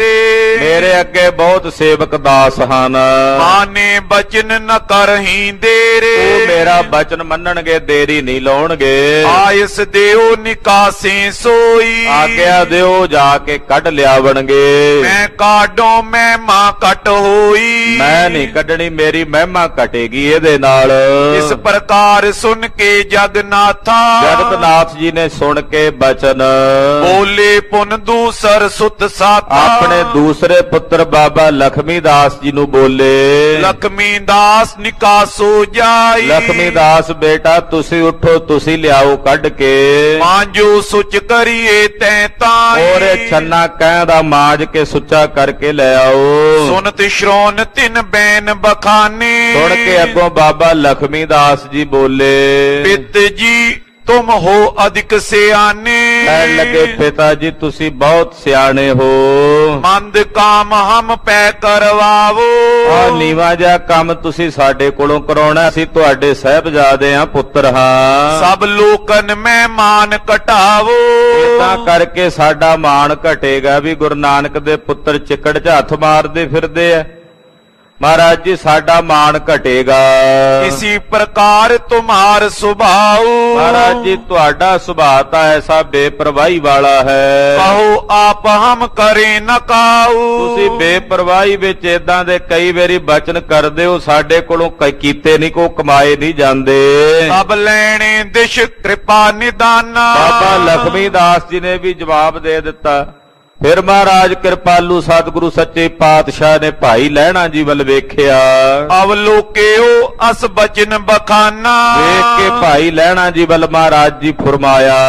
ਮੇਰੇ ਅੱਗੇ ਬਹੁਤ ਸੇਵਕ ਦਾਸ ਹਨ। ਮਾਨੇ ਬਚਨ ਨ ਕਰਹੀਂ ਦੇਰੇ। ਉਹ ਮੇਰਾ ਬਚਨ ਮੰਨਣਗੇ, ਦੇਰੀ ਨਹੀਂ ਲਾਉਣਗੇ। ਆਇਸ ਦਿਓ ਨਿਕਾਸੇ ਸੋਈ। ਆਗਿਆ ਦਿਓ ਜਾ ਕੇ ਕੱਢ ਲਿਆਵਣਗੇ। ਮੈਂ ਕਾਢੋ ਮਹਿਮਾ ਘਟ ਹੋਈ। ਮੈਂ ਨਹੀਂ ਕੱਢਣੀ, ਮੇਰੀ ਮਹਿਮਾ ਘਟੇਗੀ ਇਹਦੇ ਨਾਲ। ਇਸ ਪ੍ਰਕਾਰ ਸੁਣ ਕੇ ਜਗਨਾਥਾ। ਜਗਤਨਾਥ ਜੀ ਨੇ ਸੁਣ ਕੇ ਬਚਨ ਬੋਲੇ ਪੁਨ ਦੂਸਰ ਸੁਤ ਸਾਥਾ। ਆਪਣੇ ਦੂਸਰੇ ਪੁੱਤਰ ਬਾਬਾ ਲਖਮੀ ਦਾਸ ਜੀ ਨੂੰ ਬੋਲੇ, ਲਖਮੀ ਦਾਸ ਨਿਕਾਸੋ ਜਾਈ। ਲਖਮੀ ਦਾਸ ਬੇਟਾ ਤੁਸੀਂ ਉੱਠੋ, ਤੁਸੀਂ ਲਿਆਓ ਕੱਢ ਕੇ। ਮਾਂਜੋ ਸੁਚ ਕਰੀਏ ਤੈ ਤਾਈ। ਔਰ ਇਹ ਛੰਨਾ ਕਹਿੰਦਾ ਮਾਂਜ ਕੇ ਸੁੱਚਾ ਕਰਕੇ ਲੈ ਆਓ। ਸੁਨਤ ਸ਼੍ਰੋਨ ਤਿਨ ਬੈਨ ਬਖਾਨੇ। ਸੁਣ ਕੇ ਅੱਗੋਂ ਬਾਬਾ ਲਖਮੀ ਦਾਸ ਜੀ ਬੋਲੇ, ਪਿਤ ਜੀ ਤੁਮ ਹੋ ਅਧਿਕ ਸਿਆਣੇ। ਕਹਿਣ ਲੱਗੇ, ਪਿਤਾ ਜੀ ਤੁਸੀਂ ਬਹੁਤ ਸਿਆਣੇ ਹੋ। ਮੰਦ ਕਾਮ ਹਮ ਪੈ ਕਰਵਾਵੋ। ਆ ਨੀਵਾ ਜਿਹਾ ਕੰਮ ਤੁਸੀਂ ਸਾਡੇ ਕੋਲੋਂ ਕਰਾਉਣਾ, ਅਸੀਂ ਤੁਹਾਡੇ ਸਾਹਿਬਜ਼ਾਦੇ ਆ, ਪੁੱਤਰ ਹਾਂ। ਸਭ ਲੋਕਨ ਮੈਂ ਮਾਨ ਘਟਾਵੋ। ਇਦਾਂ ਕਰਕੇ ਸਾਡਾ ਮਾਣ ਘਟੇਗਾ ਵੀ ਗੁਰੂ ਨਾਨਕ ਦੇ ਪੁੱਤਰ ਚਿੱਕੜ 'ਚ ਹੱਥ ਮਾਰਦੇ ਫਿਰਦੇ ਆ। ਮਹਾਰਾਜ ਜੀ ਸਾਡਾ ਮਾਣ ਘਟੇਗਾ। ਇਸੀ ਪ੍ਰਕਾਰ ਤੁਮਾਰ ਸੁਭਾਉ। ਮਹਾਰਾਜ ਜੀ ਤੁਹਾਡਾ ਸੁਭਾਅ ਤਾਂ ਐਸਾ ਬੇਪਰਵਾਹੀ ਵਾਲਾ ਹੈ। ਕਹੋ ਆਪ ਹਮ ਕਰੇ ਨ ਕਾਉ। ਤੁਸੀਂ ਬੇਪਰਵਾਹੀ ਵਿੱਚ ਇਦਾਂ ਦੇ ਕਈ ਵਾਰੀ ਬਚਨ ਕਰਦੇ ਹੋ, ਸਾਡੇ ਕੋਲੋਂ ਕੀਤੇ ਨਹੀਂ, ਕੋ ਕਮਾਏ ਨਹੀਂ ਜਾਂਦੇ। ਸਭ ਲੈਣੇ ਦਿਸ਼ ਕਿਰਪਾ ਨਿਦਾਨਾ। ਬਾਬਾ ਲਖਮੀ ਦਾਸ ਜੀ ਨੇ ਵੀ ਜਵਾਬ ਦੇ ਦਿੱਤਾ। ਫਿਰ ਮਹਾਰਾਜ ਕਿਰਪਾਲੂ ਸਤਿਗੁਰੂ ਸੱਚੇ ਪਾਤਸ਼ਾਹ ਨੇ ਭਾਈ ਲਹਿਣਾ ਜੀ ਵੱਲ ਵੇਖਿਆ। ਅਵਲੋਕਿਓ ਅਸ ਬਚਨ ਬਖਾਨਾ। ਵੇਖ ਕੇ ਭਾਈ ਲਹਿਣਾ ਜੀ ਵੱਲ ਮਹਾਰਾਜ ਜੀ ਫਰਮਾਇਆ,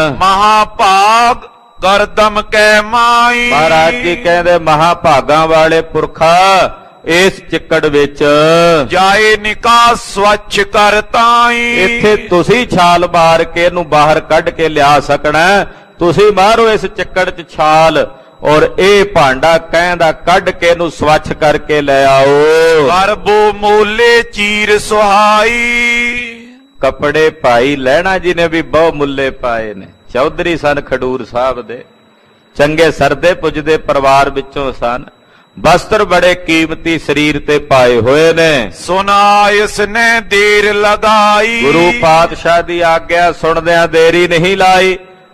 ਮਹਾਭਾਗ ਕਰਦਮ ਕੈ ਮਾਈ। ਮਹਾਰਾਜ ਜੀ ਕਹਿੰਦੇ, ਮਹਾਭਾਗਾਂ ਵਾਲੇ ਪੁਰਖਾ ਇਸ ਚਿੱਕੜ ਵਿੱਚ ਜਾਏ ਨਿਕਾਸ ਸਵੱਛ ਕਰ ਤਾਈ। ਇੱਥੇ ਤੁਸੀਂ ਛਾਲ ਮਾਰ ਕੇ ਇਹਨੂੰ ਬਾਹਰ ਕੱਢ ਕੇ ਲਿਆ ਸਕਣਾ। ਤੁਸੀਂ ਮਾਰੋ ਇਸ ਚਿੱਕੜ 'ਚ ਛਾਲ, ਔਰ ਇਹ ਭਾਂਡਾ ਕਹਿੰਦਾ ਕੱਢ ਕੇ ਇਹਨੂੰ ਸਵੱਛ ਕਰਕੇ ਲੈ ਆਓ। ਗਰਬੋ ਮੋਲੇ ਚੀਰ ਸੁਹਾਈ। ਕੱਪੜੇ ਭਾਈ ਲਹਿਣਾ ਜੀ ਨੇ ਵੀ ਬਹੁ ਮੁੱਲੇ ਪਾਏ ਨੇ। ਚੌਧਰੀ ਸਨ ਖਡੂਰ ਸਾਹਿਬ ਦੇ, ਚੰਗੇ ਸਰਦੇ ਪੁੱਜਦੇ ਪਰਿਵਾਰ ਵਿੱਚੋਂ ਸਨ। ਵਸਤਰ ਬੜੇ ਕੀਮਤੀ ਸਰੀਰ ਤੇ ਪਾਏ ਹੋਏ ਨੇ। ਸੁਨਾ ਇਸ ਨੇ ਦੇਰ ਲਗਾਈ। ਗੁਰੂ ਪਾਤਸ਼ਾਹ ਦੀ ਆਗਿਆ ਸੁਣਦਿਆਂ ਦੇਰੀ ਨਹੀਂ ਲਾਈ।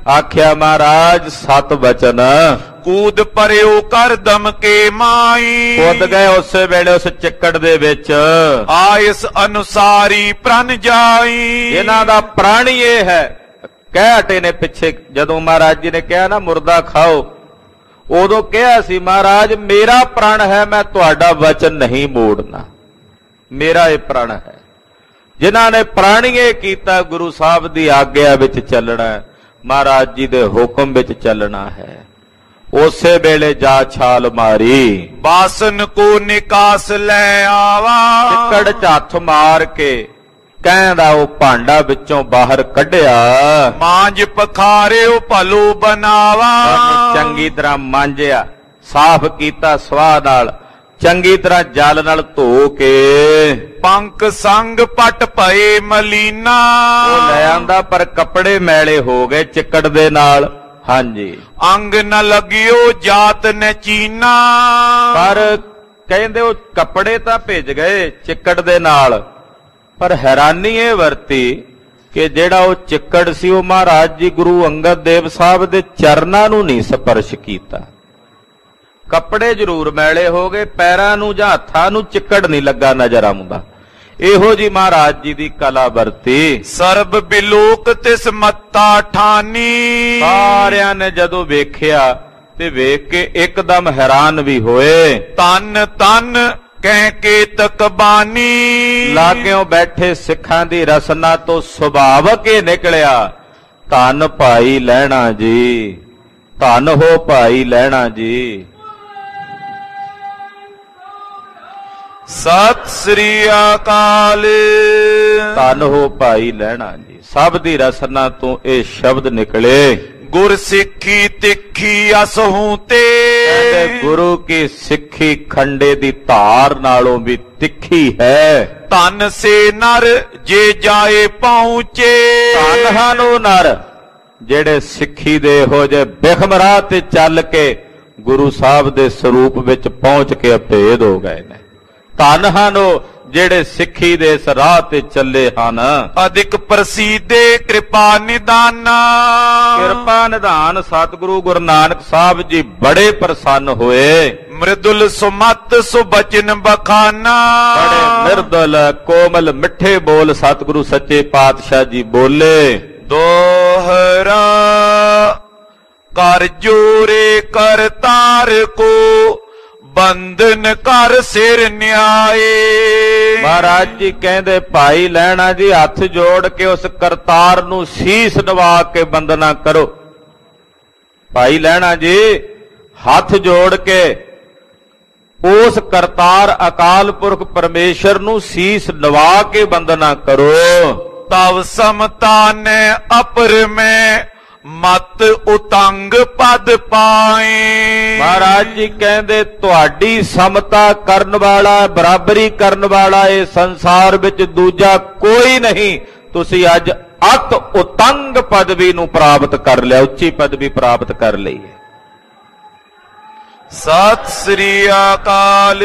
ਆਖਿਆ ਮਹਾਰਾਜ ਸਤ ਬਚਨ। ਕੂਦ ਪਰਿਓ ਕਰ ਦਮ ਕੇ ਮਾਈ। ਕੁੱਦ ਗਏ ਉਸੇ ਵੇਲੇ ਉਸ ਚਿੱਕੜ ਦੇ ਵਿੱਚ। ਆਇਸ ਅਨੁਸਾਰੀ ਪ੍ਰਣ ਜਾਈ। ਇਹਨਾਂ ਦਾ ਪ੍ਰਾਣ ਹੀ ਇਹ ਹੈ। ਕਹਿ ਹਟੇ ਨੇ ਪਿੱਛੇ, ਜਦੋਂ ਮਹਾਰਾਜ ਜੀ ਨੇ ਕਿਹਾ ਨਾ ਮੁਰਦਾ ਖਾਓ, ਉਦੋਂ ਕਿਹਾ ਸੀ ਮਹਾਰਾਜ ਮੇਰਾ ਪ੍ਰਣ ਹੈ, ਮੈਂ ਤੁਹਾਡਾ ਵਚਨ ਨਹੀਂ ਮੋੜਨਾ, ਮੇਰਾ ਇਹ ਪ੍ਰਣ ਹੈ। ਜਿਨ੍ਹਾਂ ਨੇ ਪ੍ਰਣ ਹੀ ਇਹ ਕੀਤਾ, ਗੁਰੂ ਸਾਹਿਬ ਦੀ ਆਗਿਆ ਵਿੱਚ ਚੱਲਣਾ, ਮਹਾਰਾਜ ਜੀ ਦੇ ਹੁਕਮ ਵਿੱਚ ਚੱਲਣਾ ਹੈ, ਉਸੇ ਵੇਲੇ ਜਾ ਛਾਲ ਮਾਰੀ। ਬਾਸਨ ਕੋ ਨਿਕਾਸ ਲੈ ਆਵਾ। ਚਿੱਕੜ 'ਚ ਹੱਥ ਮਾਰ ਕੇ ਕਹਿੰਦਾ ਉਹ ਭਾਂਡਾ ਵਿੱਚੋਂ ਬਾਹਰ ਕੱਢਿਆ। ਮਾਂਜ ਪਖਾਰਿਓ ਭਲੋ ਬਣਾਵਾ। ਚੰਗੀ ਤਰ੍ਹਾਂ ਮਾਂਜਿਆ, ਸਾਫ਼ ਕੀਤਾ ਸਵਾਹ ਨਾਲ, ਚੰਗੀ ਤਰ੍ਹਾਂ ਜਲ ਨਾਲ ਧੋ ਕੇ। ਪੰਕ ਸੰਗ ਪਟ ਭਏ ਮਲੀਨਾ। ਉਹ ਲੈ ਆਂਦਾ ਪਰ ਕੱਪੜੇ ਮੈਲੇ ਹੋ ਗਏ ਚਿੱਕੜ ਦੇ ਨਾਲ। ਹਾਂਜੀ, ਅੰਗ ਨ ਲਗਿਓ ਜਾਤ ਨ ਚੀਨਾ। ਪਰ ਕਹਿੰਦੇ ਉਹ ਕੱਪੜੇ ਤਾਂ ਭਿੱਜ ਗਏ ਚਿੱਕੜ ਦੇ ਨਾਲ, ਪਰ ਹੈਰਾਨੀ ਇਹ ਵਰਤੀ ਕਿ ਜਿਹੜਾ ਉਹ ਚਿੱਕੜ ਸੀ ਉਹ ਮਹਾਰਾਜ ਜੀ ਗੁਰੂ ਅੰਗਦ ਦੇਵ ਸਾਹਿਬ ਦੇ ਚਰਨਾਂ ਨੂੰ ਨਹੀਂ ਸਪਰਸ਼ ਕੀਤਾ। ਕੱਪੜੇ ਜ਼ਰੂਰ ਮੈਲੇ ਹੋ ਗਏ, ਪੈਰਾਂ ਨੂੰ ਜਾਂ ਹੱਥਾਂ ਨੂੰ ਚਿੱਕੜ ਨਹੀਂ ਲੱਗਾ ਨਜ਼ਰ ਆਉਂਦਾ। ਇਹੋ ਜੀ ਮਹਾਰਾਜ ਜੀ ਦੀ ਕਲਾ ਵਰਤੀ। ਸਰਬ ਬਿਲੋਕ ਤਿਸ ਮੱਤਾ ਠਾਨੀ। ਸਾਰਿਆਂ ਨੇ ਜਦੋਂ ਵੇਖਿਆ ਤੇ ਵੇਖ ਕੇ ਇੱਕਦਮ ਹੈਰਾਨ ਵੀ ਹੋਏ। ਤਨ ਤਨ ਕਹਿ ਕੇ ਤਕਬਾਨੀ। ਲਾਗਿਓਂ ਬੈਠੇ ਸਿੱਖਾਂ ਦੀ ਰਸਨਾ ਤੋਂ ਸੁਭਾਵਕ ਇਹ ਨਿਕਲਿਆ, ਧੰਨ ਭਾਈ ਲਹਿਣਾ ਜੀ, ਧੰਨ ਹੋ ਭਾਈ ਲਹਿਣਾ ਜੀ। ਸਤਿ ਸ੍ਰੀ ਅਕਾਲ। ਧੰਨ ਹੋ ਭਾਈ ਲਹਿਣਾ ਜੀ। ਸਭ ਦੀ ਰਸਨਾ ਤੋਂ ਇਹ ਸ਼ਬਦ ਨਿਕਲੇ। ਗੁਰ ਸਿੱਖੀ ਤਿੱਖੀ ਅਸਹੂ ਤੇ। ਕਹਿੰਦੇ ਗੁਰੂ ਕੀ ਸਿੱਖੀ ਖੰਡੇ ਦੀ ਧਾਰ ਨਾਲੋਂ ਵੀ ਤਿੱਖੀ ਹੈ। ਧਨ ਸੇ ਨਰ ਜੇ ਜਾਏ ਪਹੁੰਚੇ। ਧਨ ਹਨ ਉਹ ਨਰ ਜਿਹੜੇ ਸਿੱਖੀ ਦੇ ਇਹੋ ਜਿਹੇ ਬਿਖਮ ਰਾਹ ਤੇ ਚੱਲ ਕੇ ਗੁਰੂ ਸਾਹਿਬ ਦੇ ਸਰੂਪ ਵਿੱਚ ਪਹੁੰਚ ਕੇ ਅਭੇਦ ਹੋ ਗਏ ਨੇ। ਧਨ ਹਨ ਉਹ ਜਿਹੜੇ ਸਿੱਖੀ ਦੇ ਇਸ ਰਾਹ ਤੇ ਚੱਲੇ ਹਨ। ਅਧਿਕ ਪ੍ਰਸੀਦੇ ਕਿਰਪਾ ਨਿਦਾਨਾ। ਕਿਰਪਾ ਨਿਧਾਨ ਸਤਿਗੁਰੂ ਗੁਰੂ ਨਾਨਕ ਸਾਹਿਬ ਜੀ ਬੜੇ ਪ੍ਰਸੰਨ ਹੋਏ। ਮ੍ਰਿਦੁਲ ਸੁਮਤ ਸੁਬਚਨ ਬਖਾਨਾ। ਬੜੇ ਮਿਰਦੁਲ ਕੋਮਲ ਮਿੱਠੇ ਬੋਲ ਸਤਿਗੁਰੂ ਸੱਚੇ ਪਾਤਸ਼ਾਹ ਜੀ ਬੋਲੇ। ਦੋਹਰਾ ਕਰ ਜੋਰੇ ਕਰਤਾਰ ਕੋ ਬੰਧਨ ਕਰ ਸਿਰ ਨਿਆਏ। ਮਹਾਰਾਜ ਜੀ ਕਹਿੰਦੇ ਭਾਈ ਲਹਿਣਾ ਜੀ ਹੱਥ ਜੋੜ ਕੇ ਉਸ ਕਰਤਾਰ ਨੂੰ ਸੀਸ ਨਵਾ ਕੇ ਬੰਦਨਾ ਕਰੋ। ਭਾਈ ਲਹਿਣਾ ਜੀ ਹੱਥ ਜੋੜ ਕੇ ਉਸ ਕਰਤਾਰ ਅਕਾਲ ਪੁਰਖ ਪਰਮੇਸ਼ਰ ਨੂੰ ਸੀਸ ਨਵਾ ਕੇ ਬੰਦਨਾ ਕਰੋ। ਤਵ ਸਮਤਾ ਨੇ ਅਪਰ ਮੈਂ ਮਤ ਉਤੰਗ ਪਦ ਪਾਏ। ਮਹਾਰਾਜ ਜੀ ਕਹਿੰਦੇ ਤੁਹਾਡੀ ਸਮਤਾ ਕਰਨ ਵਾਲਾ, ਬਰਾਬਰੀ ਕਰਨ ਵਾਲਾ ਇਹ ਸੰਸਾਰ ਵਿੱਚ ਦੂਜਾ ਕੋਈ ਨਹੀਂ। ਤੁਸੀਂ ਅੱਜ ਅਤ ਉਤੰਗ ਪਦਵੀ ਨੂੰ ਪ੍ਰਾਪਤ ਕਰ ਲਿਆ, ਉੱਚੀ ਪਦਵੀ ਪ੍ਰਾਪਤ ਕਰ ਲਈ ਹੈ। ਸਤਿ ਸ੍ਰੀ ਅਕਾਲ।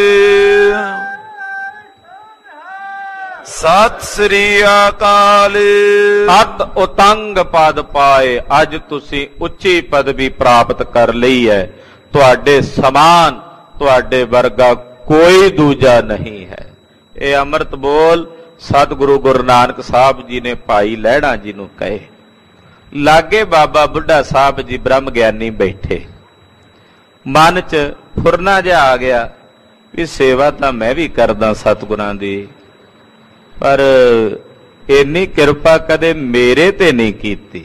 ਸਤਿ ਸ੍ਰੀ ਅਕਾਲ। ਅਤ ਉਤੰਗ ਪਦ ਪਾਏ, ਅੱਜ ਤੁਸੀਂ ਉੱਚੀ ਪਦਵੀ ਪ੍ਰਾਪਤ ਕਰ ਲਈ ਹੈ। ਤੁਹਾਡੇ ਸਮਾਨ, ਤੁਹਾਡੇ ਵਰਗਾ ਕੋਈ ਦੂਜਾ ਨਹੀਂ ਹੈ। ਇਹ ਅੰਮ੍ਰਿਤ ਬੋਲ ਸਤਿਗੁਰੂ ਗੁਰੂ ਨਾਨਕ ਸਾਹਿਬ ਜੀ ਨੇ ਭਾਈ ਲਹਿਣਾ ਜੀ ਨੂੰ ਕਹੇ। ਲਾਗੇ ਬਾਬਾ ਬੁੱਢਾ ਸਾਹਿਬ ਜੀ ਬ੍ਰਹਮ ਗਿਆਨੀ ਬੈਠੇ। ਮਨ 'ਚ ਫੁਰਨਾ ਜਿਹਾ ਆ ਗਿਆ ਵੀ ਸੇਵਾ ਤਾਂ ਮੈਂ ਵੀ ਕਰਦਾ ਸਤਿਗੁਰਾਂ ਦੀ, ਪਰ ਇੰਨੀ ਕਿਰਪਾ ਕਦੇ ਮੇਰੇ ਤੇ ਨਹੀਂ ਕੀਤੀ।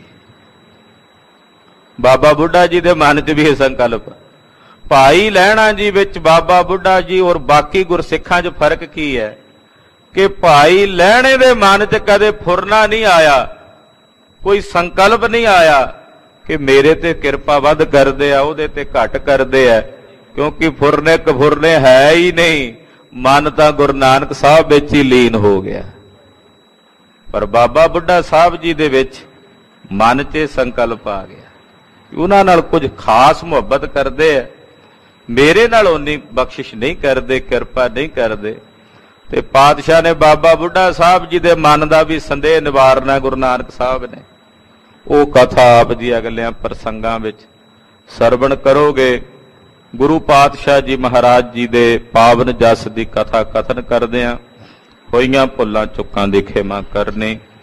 ਬਾਬਾ ਬੁੱਢਾ ਜੀ ਦੇ ਮਨ 'ਚ ਵੀ ਇਹ ਸੰਕਲਪ। ਭਾਈ ਲਹਿਣਾ ਜੀ ਵਿੱਚ ਬਾਬਾ ਬੁੱਢਾ ਜੀ ਔਰ ਬਾਕੀ ਗੁਰਸਿੱਖਾਂ 'ਚ ਫਰਕ ਕੀ ਹੈ ਕਿ ਭਾਈ ਲਹਿਣੇ ਦੇ ਮਨ 'ਚ ਕਦੇ ਫੁਰਨਾ ਨਹੀਂ ਆਇਆ, ਕੋਈ ਸੰਕਲਪ ਨਹੀਂ ਆਇਆ ਕਿ ਮੇਰੇ ਤੇ ਕਿਰਪਾ ਵੱਧ ਕਰਦੇ ਆ, ਉਹਦੇ ਤੇ ਘੱਟ ਕਰਦੇ ਆ, ਕਿਉਂਕਿ ਫੁਰਨੇ ਕਫੁਰਨੇ ਹੈ ਹੀ ਨਹੀਂ। ਮਨ ਤਾਂ ਗੁਰੂ ਨਾਨਕ ਸਾਹਿਬ ਵਿੱਚ ਹੀ ਲੀਨ ਹੋ ਗਿਆ। ਪਰ ਬਾਬਾ ਬੁੱਢਾ ਸਾਹਿਬ ਜੀ ਦੇ ਵਿੱਚ ਮਨ 'ਚ ਸੰਕਲਪ ਆ ਗਿਆ, ਉਹਨਾਂ ਨਾਲ ਕੁਝ ਖਾਸ ਮੁਹੱਬਤ ਕਰਦੇ ਆ, ਮੇਰੇ ਨਾਲ ਉਨੀ ਬਖਸ਼ਿਸ਼ ਨਹੀਂ ਕਰਦੇ, ਕਿਰਪਾ ਨਹੀਂ ਕਰਦੇ। ਤੇ ਪਾਤਸ਼ਾਹ ਨੇ ਬਾਬਾ ਬੁੱਢਾ ਸਾਹਿਬ ਜੀ ਦੇ ਮਨ ਦਾ ਵੀ ਸੰਦੇਹ ਨਿਵਾਰਨਾ ਗੁਰੂ ਨਾਨਕ ਸਾਹਿਬ ਨੇ। ਉਹ ਕਥਾ ਆਪ ਜੀ ਅਗਲਿਆਂ ਪ੍ਰਸੰਗਾਂ ਵਿੱਚ ਸਰਵਣ ਕਰੋਗੇ। ਗੁਰੂ ਪਾਤਸ਼ਾਹ ਜੀ ਮਹਾਰਾਜ ਜੀ ਦੇ ਪਾਵਨ ਜਸ ਦੀ ਕਥਾ ਕਥਨ ਕਰਦਿਆਂ ਹੋਈਆਂ ਭੁੱਲਾਂ ਚੁੱਕਾਂ ਦੀ ਖਿਮਾ ਕਰਨੀ।